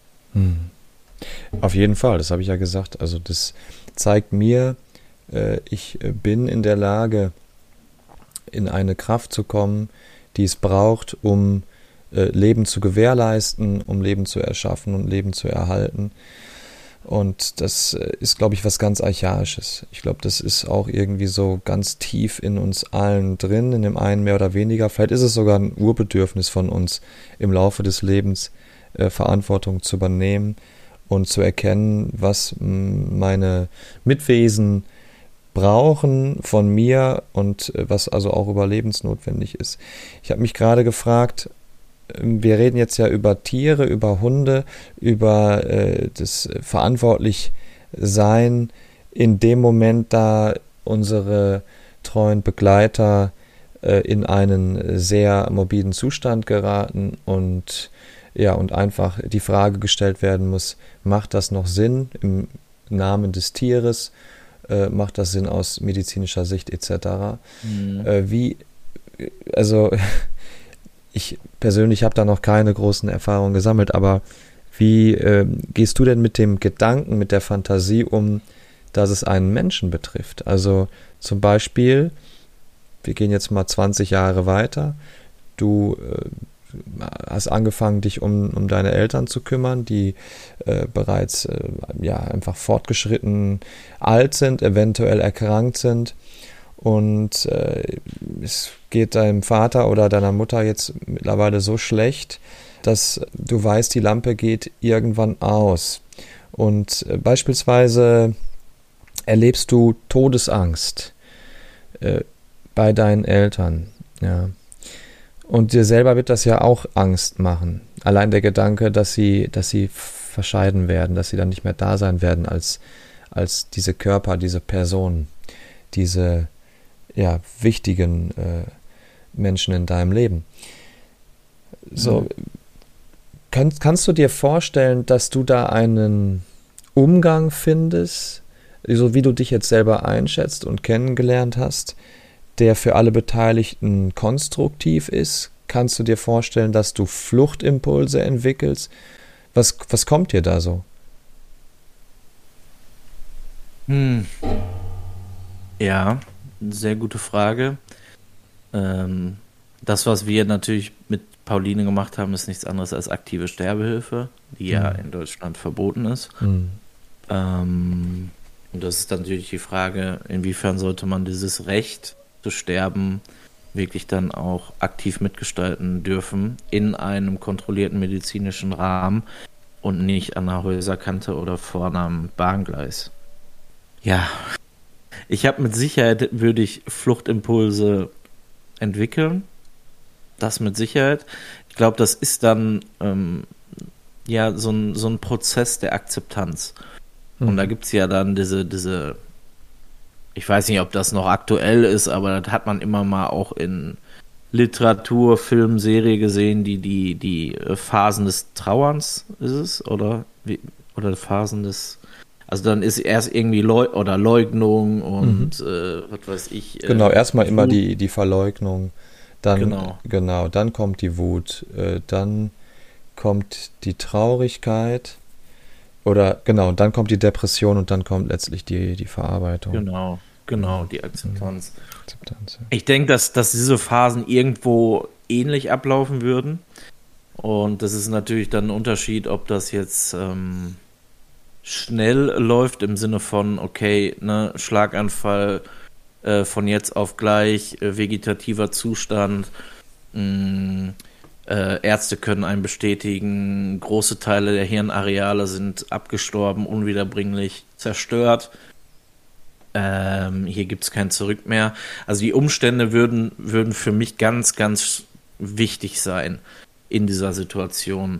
Auf jeden Fall, das habe ich ja gesagt. Also das zeigt mir, ich bin in der Lage, in eine Kraft zu kommen, die es braucht, um Leben zu gewährleisten, um Leben zu erschaffen und Leben zu erhalten. Und das ist, glaube ich, was ganz Archaisches. Ich glaube, das ist auch irgendwie so ganz tief in uns allen drin, in dem einen mehr oder weniger. Vielleicht ist es sogar ein Urbedürfnis von uns, im Laufe des Lebens Verantwortung zu übernehmen und zu erkennen, was meine Mitwesen brauchen von mir und was also auch überlebensnotwendig ist. Ich habe mich gerade gefragt, wir reden jetzt ja über Tiere, über Hunde, über das Verantwortlichsein in dem Moment, da unsere treuen Begleiter in einen sehr morbiden Zustand geraten und einfach die Frage gestellt werden muss, macht das noch Sinn im Namen des Tieres? Macht das Sinn aus medizinischer Sicht etc.? ich persönlich habe da noch keine großen Erfahrungen gesammelt, aber wie gehst du denn mit dem Gedanken, mit der Fantasie um, dass es einen Menschen betrifft? Also zum Beispiel, wir gehen jetzt mal 20 Jahre weiter, du hast angefangen, dich um deine Eltern zu kümmern, die bereits einfach fortgeschritten alt sind, eventuell erkrankt sind, und es geht deinem Vater oder deiner Mutter jetzt mittlerweile so schlecht, dass du weißt, die Lampe geht irgendwann aus. Und beispielsweise erlebst du Todesangst bei deinen Eltern, ja. Und dir selber wird das ja auch Angst machen. Allein der Gedanke, dass sie verscheiden werden, dass sie dann nicht mehr da sein werden als diese Körper, diese Personen, diese wichtigen Menschen in deinem Leben. So, kannst du dir vorstellen, dass du da einen Umgang findest, so wie du dich jetzt selber einschätzt und kennengelernt hast, der für alle Beteiligten konstruktiv ist? Kannst du dir vorstellen, dass du Fluchtimpulse entwickelst? Was kommt dir da so? Ja, sehr gute Frage. Das, was wir natürlich mit Pauline gemacht haben, ist nichts anderes als aktive Sterbehilfe, die ja in Deutschland verboten ist. Und das ist dann natürlich die Frage, inwiefern sollte man dieses Recht zu sterben wirklich dann auch aktiv mitgestalten dürfen in einem kontrollierten medizinischen Rahmen und nicht an der Häuserkante oder vor einem Bahngleis. Ja, ich habe mit Sicherheit, würde ich Fluchtimpulse entwickeln. Das mit Sicherheit. Ich glaube, das ist dann so ein Prozess der Akzeptanz. Und da gibt es ja dann diese ich weiß nicht, ob das noch aktuell ist, aber das hat man immer mal auch in Literatur, Film, Serie gesehen, die Phasen des Trauerns ist es, oder Phasen des, also dann ist erst irgendwie Leugnung und was weiß ich. Genau, erstmal immer die Verleugnung, dann dann kommt die Wut, dann kommt die Traurigkeit und dann kommt die Depression und dann kommt letztlich die Verarbeitung. Genau, die Akzeptanz. Ja. Ich denke, dass diese Phasen irgendwo ähnlich ablaufen würden. Und das ist natürlich dann ein Unterschied, ob das jetzt schnell läuft im Sinne von, okay, ne, Schlaganfall von jetzt auf gleich, vegetativer Zustand, Ärzte können einen bestätigen, große Teile der Hirnareale sind abgestorben, unwiederbringlich zerstört. Hier gibt es kein Zurück mehr. Also die Umstände würden für mich ganz, ganz wichtig sein in dieser Situation.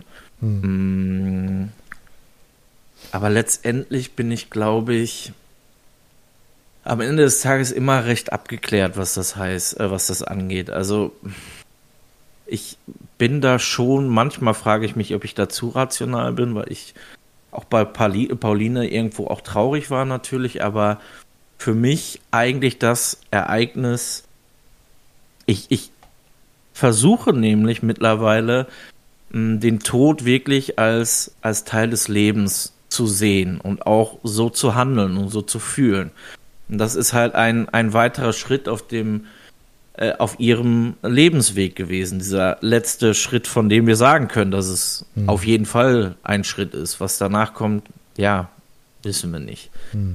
Aber letztendlich bin ich, glaube ich, am Ende des Tages immer recht abgeklärt, was das heißt, was das angeht. Also ich bin da schon, manchmal frage ich mich, ob ich da zu rational bin, weil ich auch bei Pauline irgendwo auch traurig war natürlich, aber für mich eigentlich das Ereignis, ich versuche nämlich mittlerweile den Tod wirklich als Teil des Lebens zu sehen und auch so zu handeln und so zu fühlen. Und das ist halt ein weiterer Schritt auf ihrem Lebensweg gewesen. Dieser letzte Schritt, von dem wir sagen können, dass es auf jeden Fall ein Schritt ist. Was danach kommt, ja, wissen wir nicht.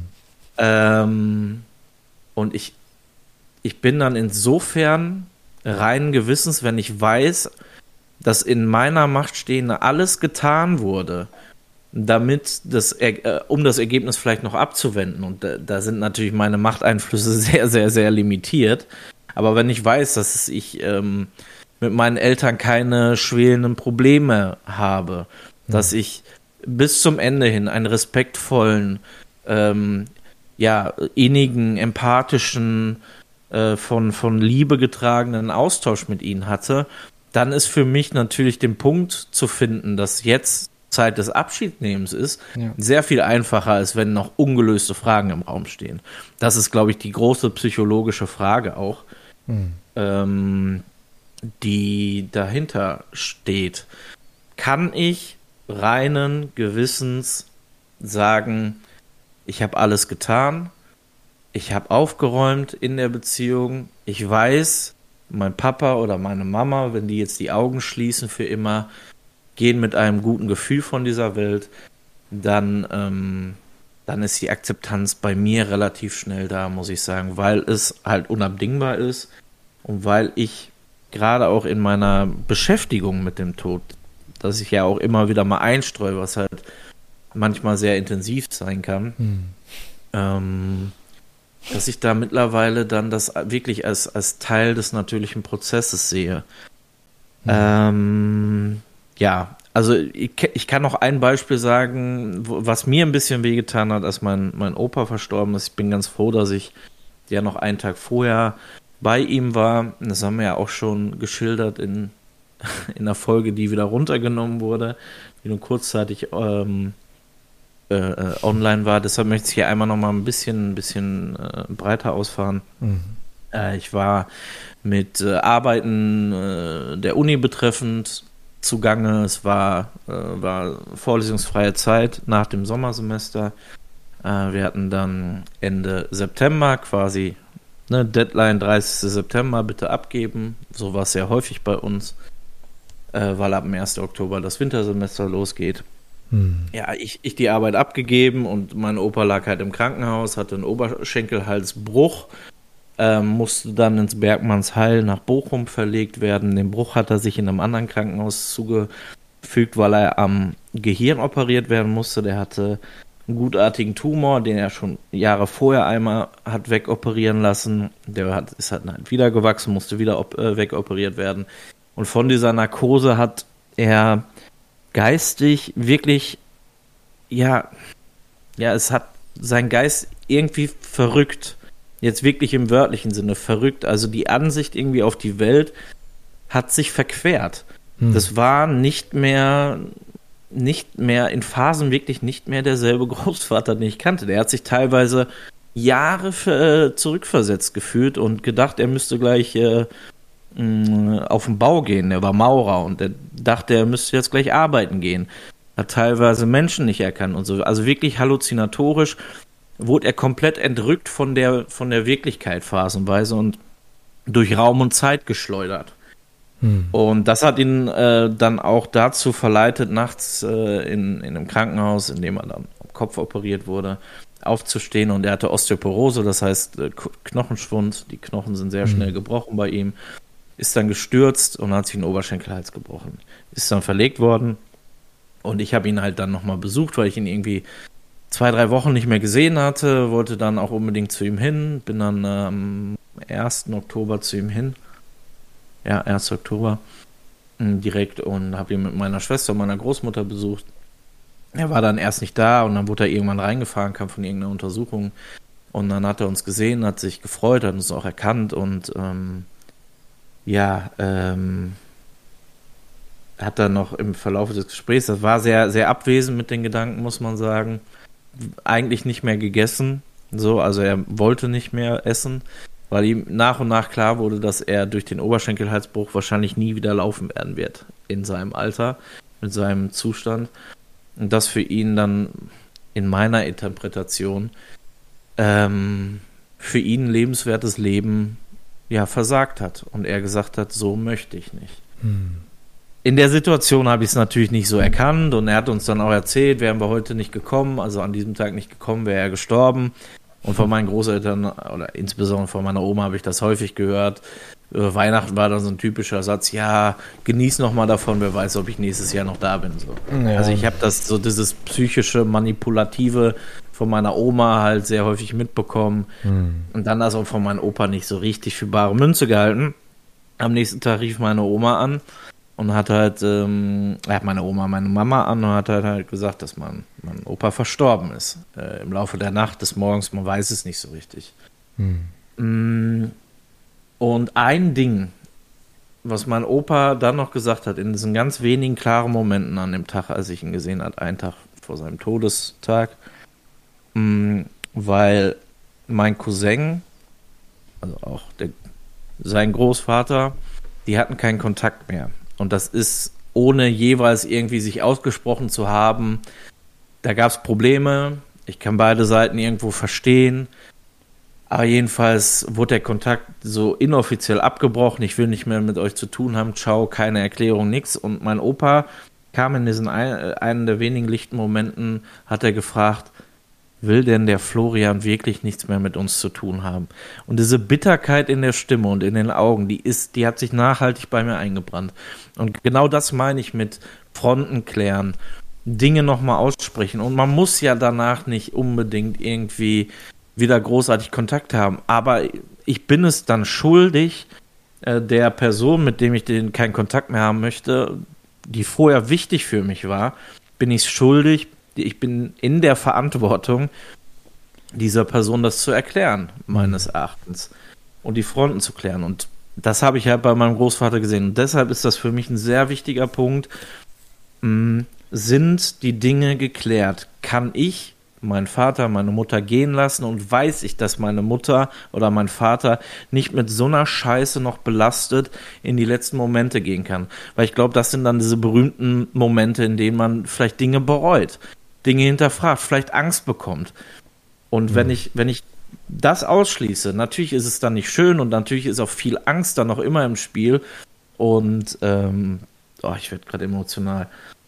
Und ich bin dann insofern reinen Gewissens, wenn ich weiß, dass in meiner Macht Stehende alles getan wurde, damit um das Ergebnis vielleicht noch abzuwenden. Und da sind natürlich meine Machteinflüsse sehr, sehr, sehr limitiert. Aber wenn ich weiß, dass ich mit meinen Eltern keine schwelenden Probleme habe, dass ich bis zum Ende hin einen respektvollen, innigen, empathischen, von Liebe getragenen Austausch mit ihnen hatte, dann ist für mich natürlich den Punkt zu finden, dass jetzt Zeit des Abschiednehmens ist, sehr viel einfacher, als wenn noch ungelöste Fragen im Raum stehen. Das ist, glaube ich, die große psychologische Frage auch. die dahinter steht, kann ich reinen Gewissens sagen, ich habe alles getan, ich habe aufgeräumt in der Beziehung, ich weiß, mein Papa oder meine Mama, wenn die jetzt die Augen schließen für immer, gehen mit einem guten Gefühl von dieser Welt, dann ist die Akzeptanz bei mir relativ schnell da, muss ich sagen, weil es halt unabdingbar ist und weil ich gerade auch in meiner Beschäftigung mit dem Tod, dass ich ja auch immer wieder mal einstreue, was halt manchmal sehr intensiv sein kann, dass ich da mittlerweile dann das wirklich als Teil des natürlichen Prozesses sehe. Ja, also ich kann noch ein Beispiel sagen, was mir ein bisschen wehgetan hat, als mein Opa verstorben ist. Ich bin ganz froh, dass ich ja noch einen Tag vorher bei ihm war. Das haben wir ja auch schon geschildert in der Folge, die wieder runtergenommen wurde, die nur kurzzeitig online war. Deshalb möchte ich hier einmal noch mal ein bisschen breiter ausfahren. Ich war mit Arbeiten der Uni betreffend zugange. Es war vorlesungsfreie Zeit nach dem Sommersemester. Wir hatten dann Ende September quasi Deadline 30. September, bitte abgeben. So war es sehr häufig bei uns, weil ab dem 1. Oktober das Wintersemester losgeht. Ja, ich die Arbeit abgegeben und mein Opa lag halt im Krankenhaus, hatte einen Oberschenkelhalsbruch, musste dann ins Bergmannsheil nach Bochum verlegt werden. Den Bruch hat er sich in einem anderen Krankenhaus zugefügt, weil er am Gehirn operiert werden musste. Der hatte einen gutartigen Tumor, den er schon Jahre vorher einmal hat wegoperieren lassen. Der ist halt wieder gewachsen, musste wieder wegoperiert werden. Und von dieser Narkose hat er geistig wirklich, es hat sein Geist irgendwie verrückt. Jetzt wirklich im wörtlichen Sinne verrückt. Also die Ansicht irgendwie auf die Welt hat sich verquert. Das war nicht mehr in Phasen wirklich nicht mehr derselbe Großvater, den ich kannte. Der hat sich teilweise Jahre zurückversetzt gefühlt und gedacht, er müsste gleich auf den Bau gehen. Er war Maurer und er dachte, er müsste jetzt gleich arbeiten gehen. Hat teilweise Menschen nicht erkannt und so. Also wirklich halluzinatorisch wurde er komplett entrückt von der Wirklichkeit phasenweise und durch Raum und Zeit geschleudert. Und das hat ihn dann auch dazu verleitet, nachts in einem Krankenhaus, in dem er dann am Kopf operiert wurde, aufzustehen. Und er hatte Osteoporose, das heißt Knochenschwund. Die Knochen sind sehr schnell gebrochen bei ihm. Ist dann gestürzt und hat sich den Oberschenkelhals gebrochen. Ist dann verlegt worden. Und ich habe ihn halt dann nochmal besucht, weil ich ihn irgendwie 2-3 Wochen nicht mehr gesehen hatte. Wollte dann auch unbedingt zu ihm hin. Bin dann am 1. Oktober zu ihm hin. Ja, 1. Oktober direkt und habe ihn mit meiner Schwester und meiner Großmutter besucht. Er war dann erst nicht da und dann wurde er irgendwann reingefahren, kam von irgendeiner Untersuchung und dann hat er uns gesehen, hat sich gefreut, hat uns auch erkannt und hat dann noch im Verlauf des Gesprächs, das war sehr, sehr abwesend mit den Gedanken, muss man sagen, eigentlich nicht mehr gegessen, also er wollte nicht mehr essen, weil ihm nach und nach klar wurde, dass er durch den Oberschenkelhalsbruch wahrscheinlich nie wieder laufen werden wird in seinem Alter, mit seinem Zustand. Und das für ihn dann in meiner Interpretation für ihn ein lebenswertes Leben versagt hat. Und er gesagt hat, so möchte ich nicht. In der Situation habe ich es natürlich nicht so erkannt und er hat uns dann auch erzählt, wären wir heute nicht gekommen, also an diesem Tag nicht gekommen, wäre er gestorben. Und von meinen Großeltern oder insbesondere von meiner Oma habe ich das häufig gehört. Weihnachten war dann so ein typischer Satz, ja, genieß noch mal davon, wer weiß, ob ich nächstes Jahr noch da bin. So. Ja. Also ich habe dieses psychische, manipulative von meiner Oma halt sehr häufig mitbekommen und dann das auch von meinem Opa nicht so richtig für bare Münze gehalten. Am nächsten Tag rief meine Oma an und hat halt, meine Mama an und hat halt gesagt, dass mein Opa verstorben ist. Im Laufe der Nacht, des Morgens, man weiß es nicht so richtig. Und ein Ding, was mein Opa dann noch gesagt hat, in diesen ganz wenigen klaren Momenten an dem Tag, als ich ihn gesehen habe, einen Tag vor seinem Todestag, weil mein Cousin, also auch sein Großvater, die hatten keinen Kontakt mehr. Und das ist, ohne jeweils irgendwie sich ausgesprochen zu haben, da gab es Probleme. Ich kann beide Seiten irgendwo verstehen. Aber jedenfalls wurde der Kontakt so inoffiziell abgebrochen. Ich will nicht mehr mit euch zu tun haben. Ciao, keine Erklärung, nix. Und mein Opa kam in diesen einen der wenigen lichten Momenten, hat er gefragt, will denn der Florian wirklich nichts mehr mit uns zu tun haben? Und diese Bitterkeit in der Stimme und in den Augen, die hat sich nachhaltig bei mir eingebrannt. Und genau das meine ich mit Fronten klären, Dinge nochmal aussprechen. Und man muss ja danach nicht unbedingt irgendwie wieder großartig Kontakt haben. Aber ich bin es dann schuldig, der Person, mit dem ich keinen Kontakt mehr haben möchte, die vorher wichtig für mich war, bin ich es schuldig, ich bin in der Verantwortung, dieser Person das zu erklären, meines Erachtens. Und die Fronten zu klären. Und das habe ich ja bei meinem Großvater gesehen. Und deshalb ist das für mich ein sehr wichtiger Punkt. Sind die Dinge geklärt? Kann ich meinen Vater, meine Mutter gehen lassen und weiß ich, dass meine Mutter oder mein Vater nicht mit so einer Scheiße noch belastet in die letzten Momente gehen kann. Weil ich glaube, das sind dann diese berühmten Momente, in denen man vielleicht Dinge bereut, Dinge hinterfragt, vielleicht Angst bekommt. Und wenn ich das ausschließe, natürlich ist es dann nicht schön und natürlich ist auch viel Angst dann noch immer im Spiel. Und ich werde gerade emotional.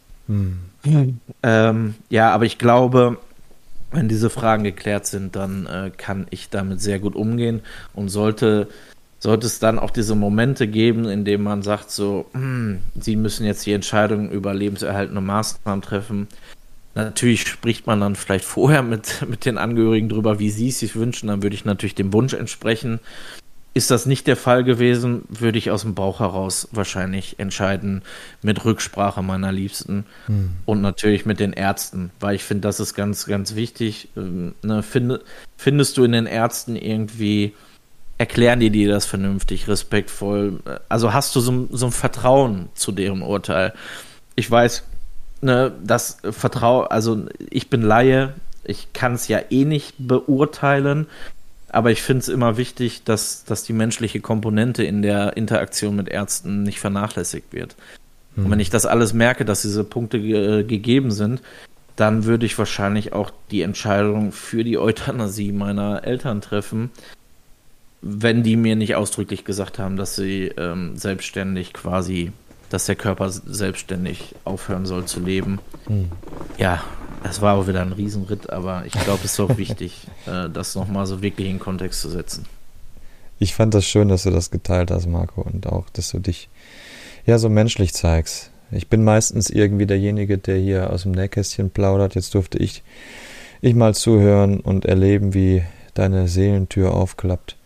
Ja, aber ich glaube, wenn diese Fragen geklärt sind, dann kann ich damit sehr gut umgehen und sollte es dann auch diese Momente geben, in denen man sagt so, Sie müssen jetzt die Entscheidung über lebenserhaltende Maßnahmen treffen. Natürlich spricht man dann vielleicht vorher mit den Angehörigen drüber, wie sie es sich wünschen, dann würde ich natürlich dem Wunsch entsprechen. Ist das nicht der Fall gewesen, würde ich aus dem Bauch heraus wahrscheinlich entscheiden, mit Rücksprache meiner Liebsten und natürlich mit den Ärzten, weil ich finde, das ist ganz, ganz wichtig. Findest du in den Ärzten irgendwie, erklären die dir das vernünftig, respektvoll? Also hast du so ein Vertrauen zu deren Urteil? Ich weiß, das Vertrauen, also ich bin Laie, ich kann es ja eh nicht beurteilen, aber ich finde es immer wichtig, dass die menschliche Komponente in der Interaktion mit Ärzten nicht vernachlässigt wird. Und wenn ich das alles merke, dass diese Punkte gegeben sind, dann würde ich wahrscheinlich auch die Entscheidung für die Euthanasie meiner Eltern treffen, wenn die mir nicht ausdrücklich gesagt haben, dass sie selbstständig quasi, dass der Körper selbstständig aufhören soll zu leben. Ja, das war auch wieder ein Riesenritt, aber ich glaube, es ist auch wichtig, das nochmal so wirklich in Kontext zu setzen. Ich fand das schön, dass du das geteilt hast, Marco, und auch, dass du dich ja so menschlich zeigst. Ich bin meistens irgendwie derjenige, der hier aus dem Nähkästchen plaudert. Jetzt durfte ich mal zuhören und erleben, wie deine Seelentür aufklappt.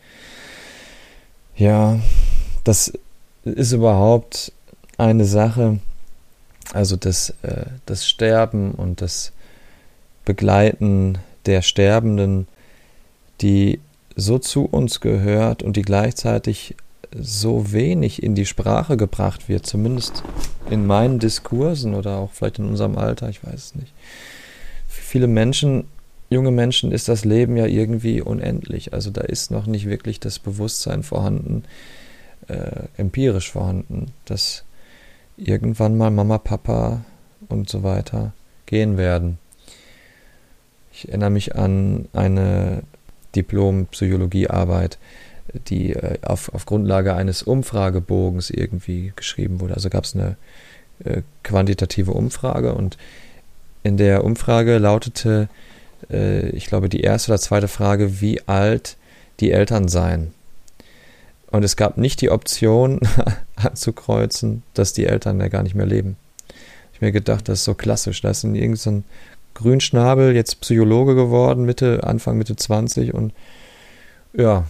Ja, das ist überhaupt eine Sache, also das Sterben und das Begleiten der Sterbenden, die so zu uns gehört und die gleichzeitig so wenig in die Sprache gebracht wird, zumindest in meinen Diskursen oder auch vielleicht in unserem Alter, ich weiß es nicht. Für viele Menschen, junge Menschen, ist das Leben ja irgendwie unendlich. Also da ist noch nicht wirklich das Bewusstsein vorhanden, empirisch vorhanden, dass irgendwann mal Mama, Papa und so weiter gehen werden. Ich erinnere mich an eine Diplom-Psychologie-Arbeit, die auf Grundlage eines Umfragebogens irgendwie geschrieben wurde. Also gab es eine quantitative Umfrage und in der Umfrage lautete, ich glaube, die erste oder zweite Frage, wie alt die Eltern seien. Und es gab nicht die Option anzukreuzen, dass die Eltern ja gar nicht mehr leben. Ich mir gedacht, das ist so klassisch. Da ist irgend so ein Grünschnabel, jetzt Psychologe geworden, Anfang Mitte 20 und ja.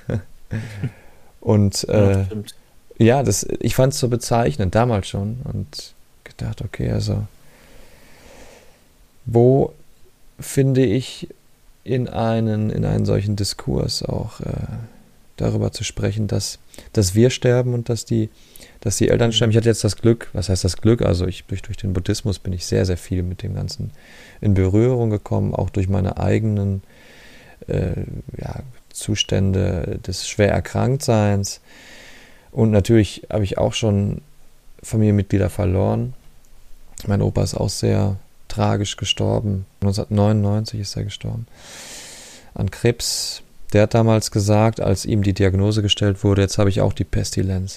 Und ja, ich fand es so bezeichnend, damals schon und gedacht, okay, also wo finde ich in einen solchen Diskurs auch darüber zu sprechen, dass wir sterben und dass die Eltern sterben. Ich hatte jetzt das Glück, was heißt das Glück? Also durch den Buddhismus bin ich sehr, sehr viel mit dem Ganzen in Berührung gekommen, auch durch meine eigenen Zustände des Schwererkranktseins. Und natürlich habe ich auch schon Familienmitglieder verloren. Mein Opa ist auch sehr tragisch gestorben. 1999 ist er gestorben. An Krebs. Der hat damals gesagt, als ihm die Diagnose gestellt wurde, jetzt habe ich auch die Pestilenz.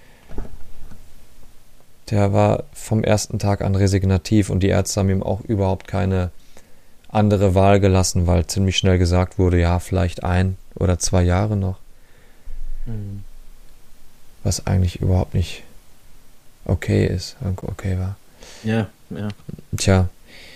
Der war vom ersten Tag an resignativ und die Ärzte haben ihm auch überhaupt keine andere Wahl gelassen, weil ziemlich schnell gesagt wurde, ja, vielleicht 1 oder 2 Jahre noch. Mhm. Was eigentlich überhaupt nicht okay war. Ja. Tja.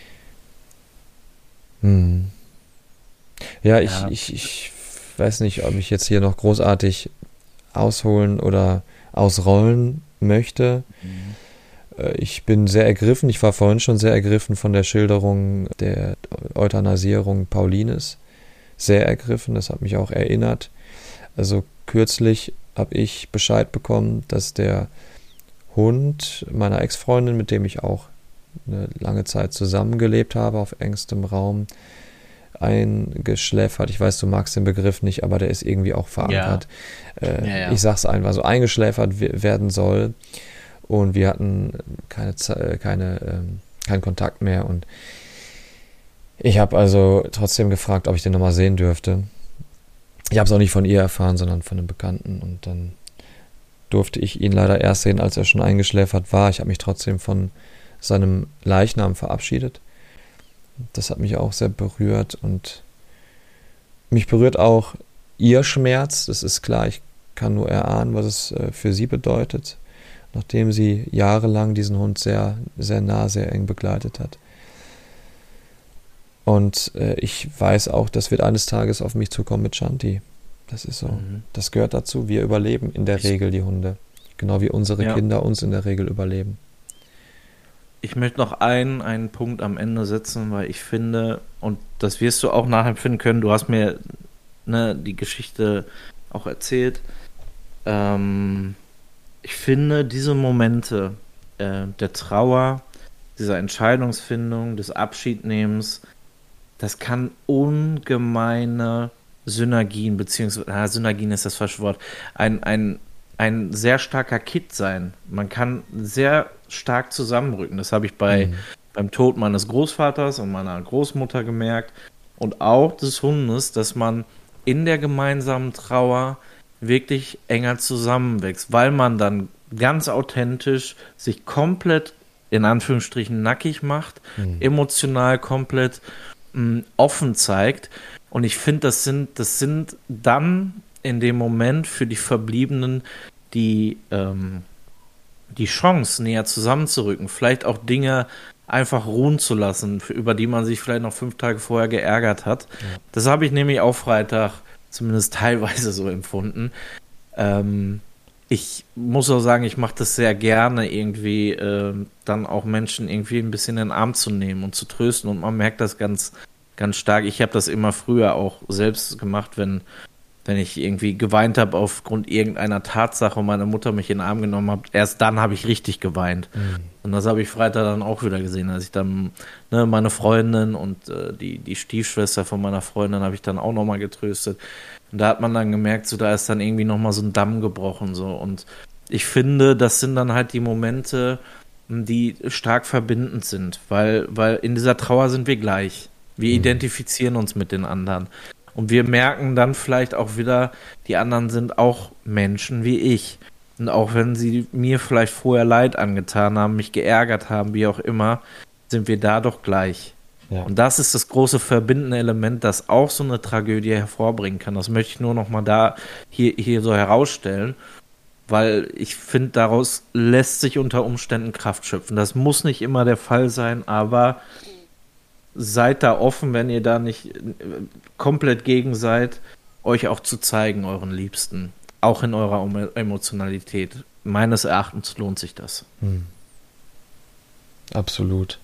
Ja, ich weiß nicht, ob ich jetzt hier noch großartig ausholen oder ausrollen möchte. Ich bin sehr ergriffen, ich war vorhin schon sehr ergriffen von der Schilderung der Euthanasierung Paulines. Sehr ergriffen, das hat mich auch erinnert. Also kürzlich habe ich Bescheid bekommen, dass der Hund meiner Ex-Freundin, mit dem ich auch eine lange Zeit zusammengelebt habe, auf engstem Raum, eingeschläfert. Ich weiß, du magst den Begriff nicht, aber der ist irgendwie auch verankert. Ja. Ich sag's einfach, so eingeschläfert werden soll. Und wir hatten keinen Kontakt mehr. Und ich habe also trotzdem gefragt, ob ich den nochmal sehen dürfte. Ich habe es auch nicht von ihr erfahren, sondern von einem Bekannten. Und dann durfte ich ihn leider erst sehen, als er schon eingeschläfert war. Ich habe mich trotzdem von seinem Leichnam verabschiedet. Das hat mich auch sehr berührt und mich berührt auch ihr Schmerz. Das ist klar, ich kann nur erahnen, was es für sie bedeutet, nachdem sie jahrelang diesen Hund sehr, sehr nah, sehr eng begleitet hat. Und ich weiß auch, das wird eines Tages auf mich zukommen mit Shanti. Das ist so. Das gehört dazu. Wir überleben in der Regel die Hunde. Genau wie unsere Kinder uns in der Regel überleben. Ich möchte noch einen Punkt am Ende setzen, weil ich finde, und das wirst du auch nachempfinden können, du hast mir die Geschichte auch erzählt. Ich finde, diese Momente der Trauer, dieser Entscheidungsfindung, des Abschiednehmens, das kann ungemeine Synergien, beziehungsweise, Synergien ist das falsche Wort, ein sehr starker Kit sein. Man kann sehr stark zusammenrücken. Das habe ich beim Tod meines Großvaters und meiner Großmutter gemerkt. Und auch des Hundes, dass man in der gemeinsamen Trauer wirklich enger zusammenwächst, weil man dann ganz authentisch sich komplett, in Anführungsstrichen, nackig macht, emotional komplett offen zeigt. Und ich finde, das sind dann in dem Moment für die Verbliebenen die Chance, näher zusammenzurücken, vielleicht auch Dinge einfach ruhen zu lassen, über die man sich vielleicht noch 5 Tage vorher geärgert hat. Ja. Das habe ich nämlich auch Freitag zumindest teilweise so empfunden. Ich muss auch sagen, ich mache das sehr gerne, irgendwie dann auch Menschen irgendwie ein bisschen in den Arm zu nehmen und zu trösten. Und man merkt das ganz, ganz stark. Ich habe das immer früher auch selbst gemacht, wenn ich irgendwie geweint habe aufgrund irgendeiner Tatsache und meine Mutter mich in den Arm genommen hat. Erst dann habe ich richtig geweint. Und das habe ich Freitag dann auch wieder gesehen, als ich dann meine Freundin und die Stiefschwester von meiner Freundin habe ich dann auch nochmal getröstet. Und da hat man dann gemerkt, so da ist dann irgendwie nochmal so ein Damm gebrochen. So. Und ich finde, das sind dann halt die Momente, die stark verbindend sind, weil in dieser Trauer sind wir gleich. Wir identifizieren uns mit den anderen. Und wir merken dann vielleicht auch wieder, die anderen sind auch Menschen wie ich. Und auch wenn sie mir vielleicht vorher Leid angetan haben, mich geärgert haben, wie auch immer, sind wir da doch gleich. Ja. Und das ist das große verbindende Element, das auch so eine Tragödie hervorbringen kann. Das möchte ich nur noch mal hier so herausstellen, weil ich finde, daraus lässt sich unter Umständen Kraft schöpfen. Das muss nicht immer der Fall sein, aber seid da offen, wenn ihr da nicht komplett gegen seid, euch auch zu zeigen, euren Liebsten. Auch in eurer Emotionalität. Meines Erachtens lohnt sich das. Absolut.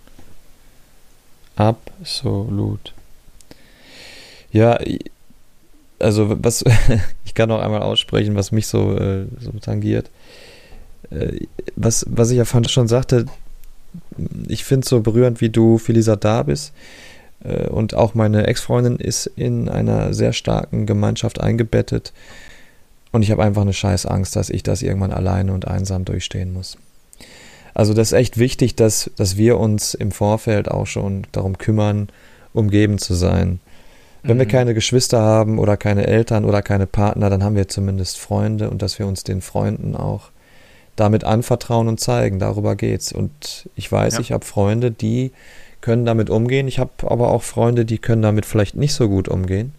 Absolut. Ja, also ich kann noch einmal aussprechen, was mich so tangiert. Was ich ja vorhin schon sagte, ich finde es so berührend, wie du, Felisa, da bist. Und auch meine Ex-Freundin ist in einer sehr starken Gemeinschaft eingebettet. Und ich habe einfach eine scheiß Angst, dass ich das irgendwann alleine und einsam durchstehen muss. Also das ist echt wichtig, dass wir uns im Vorfeld auch schon darum kümmern, umgeben zu sein. Wenn wir keine Geschwister haben oder keine Eltern oder keine Partner, dann haben wir zumindest Freunde und dass wir uns den Freunden auch damit anvertrauen und zeigen. Darüber geht's. Und ich weiß, ich habe Freunde, die können damit umgehen. Ich habe aber auch Freunde, die können damit vielleicht nicht so gut umgehen.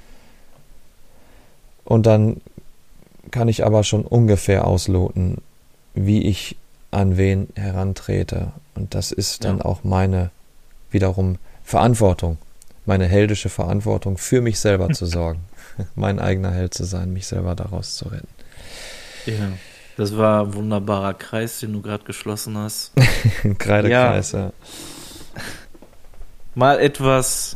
Und dann kann ich aber schon ungefähr ausloten, wie ich an wen herantrete. Und das ist dann auch meine, wiederum, Verantwortung. Meine heldische Verantwortung, für mich selber zu sorgen. Mein eigener Held zu sein, mich selber daraus zu retten. Ja, das war ein wunderbarer Kreis, den du gerade geschlossen hast. Kreidekreis, ja. Mal etwas,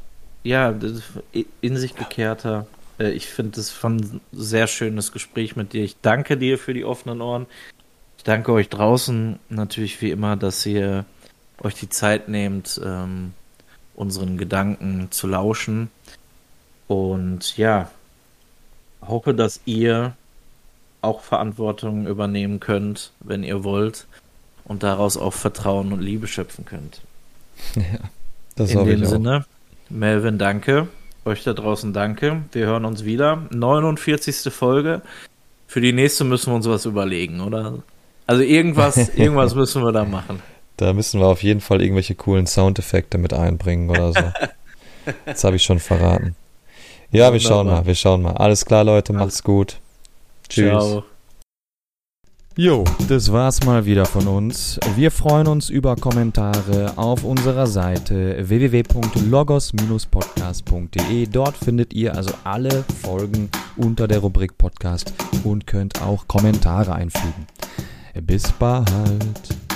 in sich gekehrter. Ich finde es ein sehr schönes Gespräch mit dir. Ich danke dir für die offenen Ohren. Ich danke euch draußen natürlich wie immer, dass ihr euch die Zeit nehmt, unseren Gedanken zu lauschen. Und hoffe, dass ihr auch Verantwortung übernehmen könnt, wenn ihr wollt, und daraus auch Vertrauen und Liebe schöpfen könnt. Ja, das in hoffe dem ich auch. Sinne, Melvin, danke. Euch da draußen danke. Wir hören uns wieder. 49. Folge. Für die nächste müssen wir uns was überlegen, oder? Also irgendwas müssen wir da machen. Da müssen wir auf jeden Fall irgendwelche coolen Soundeffekte mit einbringen oder so. Das habe ich schon verraten. Ja, wir schauen mal. Alles klar, Leute, macht's gut. Tschüss. Ciao. Jo, das war's mal wieder von uns. Wir freuen uns über Kommentare auf unserer Seite www.logos-podcast.de. Dort findet ihr also alle Folgen unter der Rubrik Podcast und könnt auch Kommentare einfügen. Bis bald.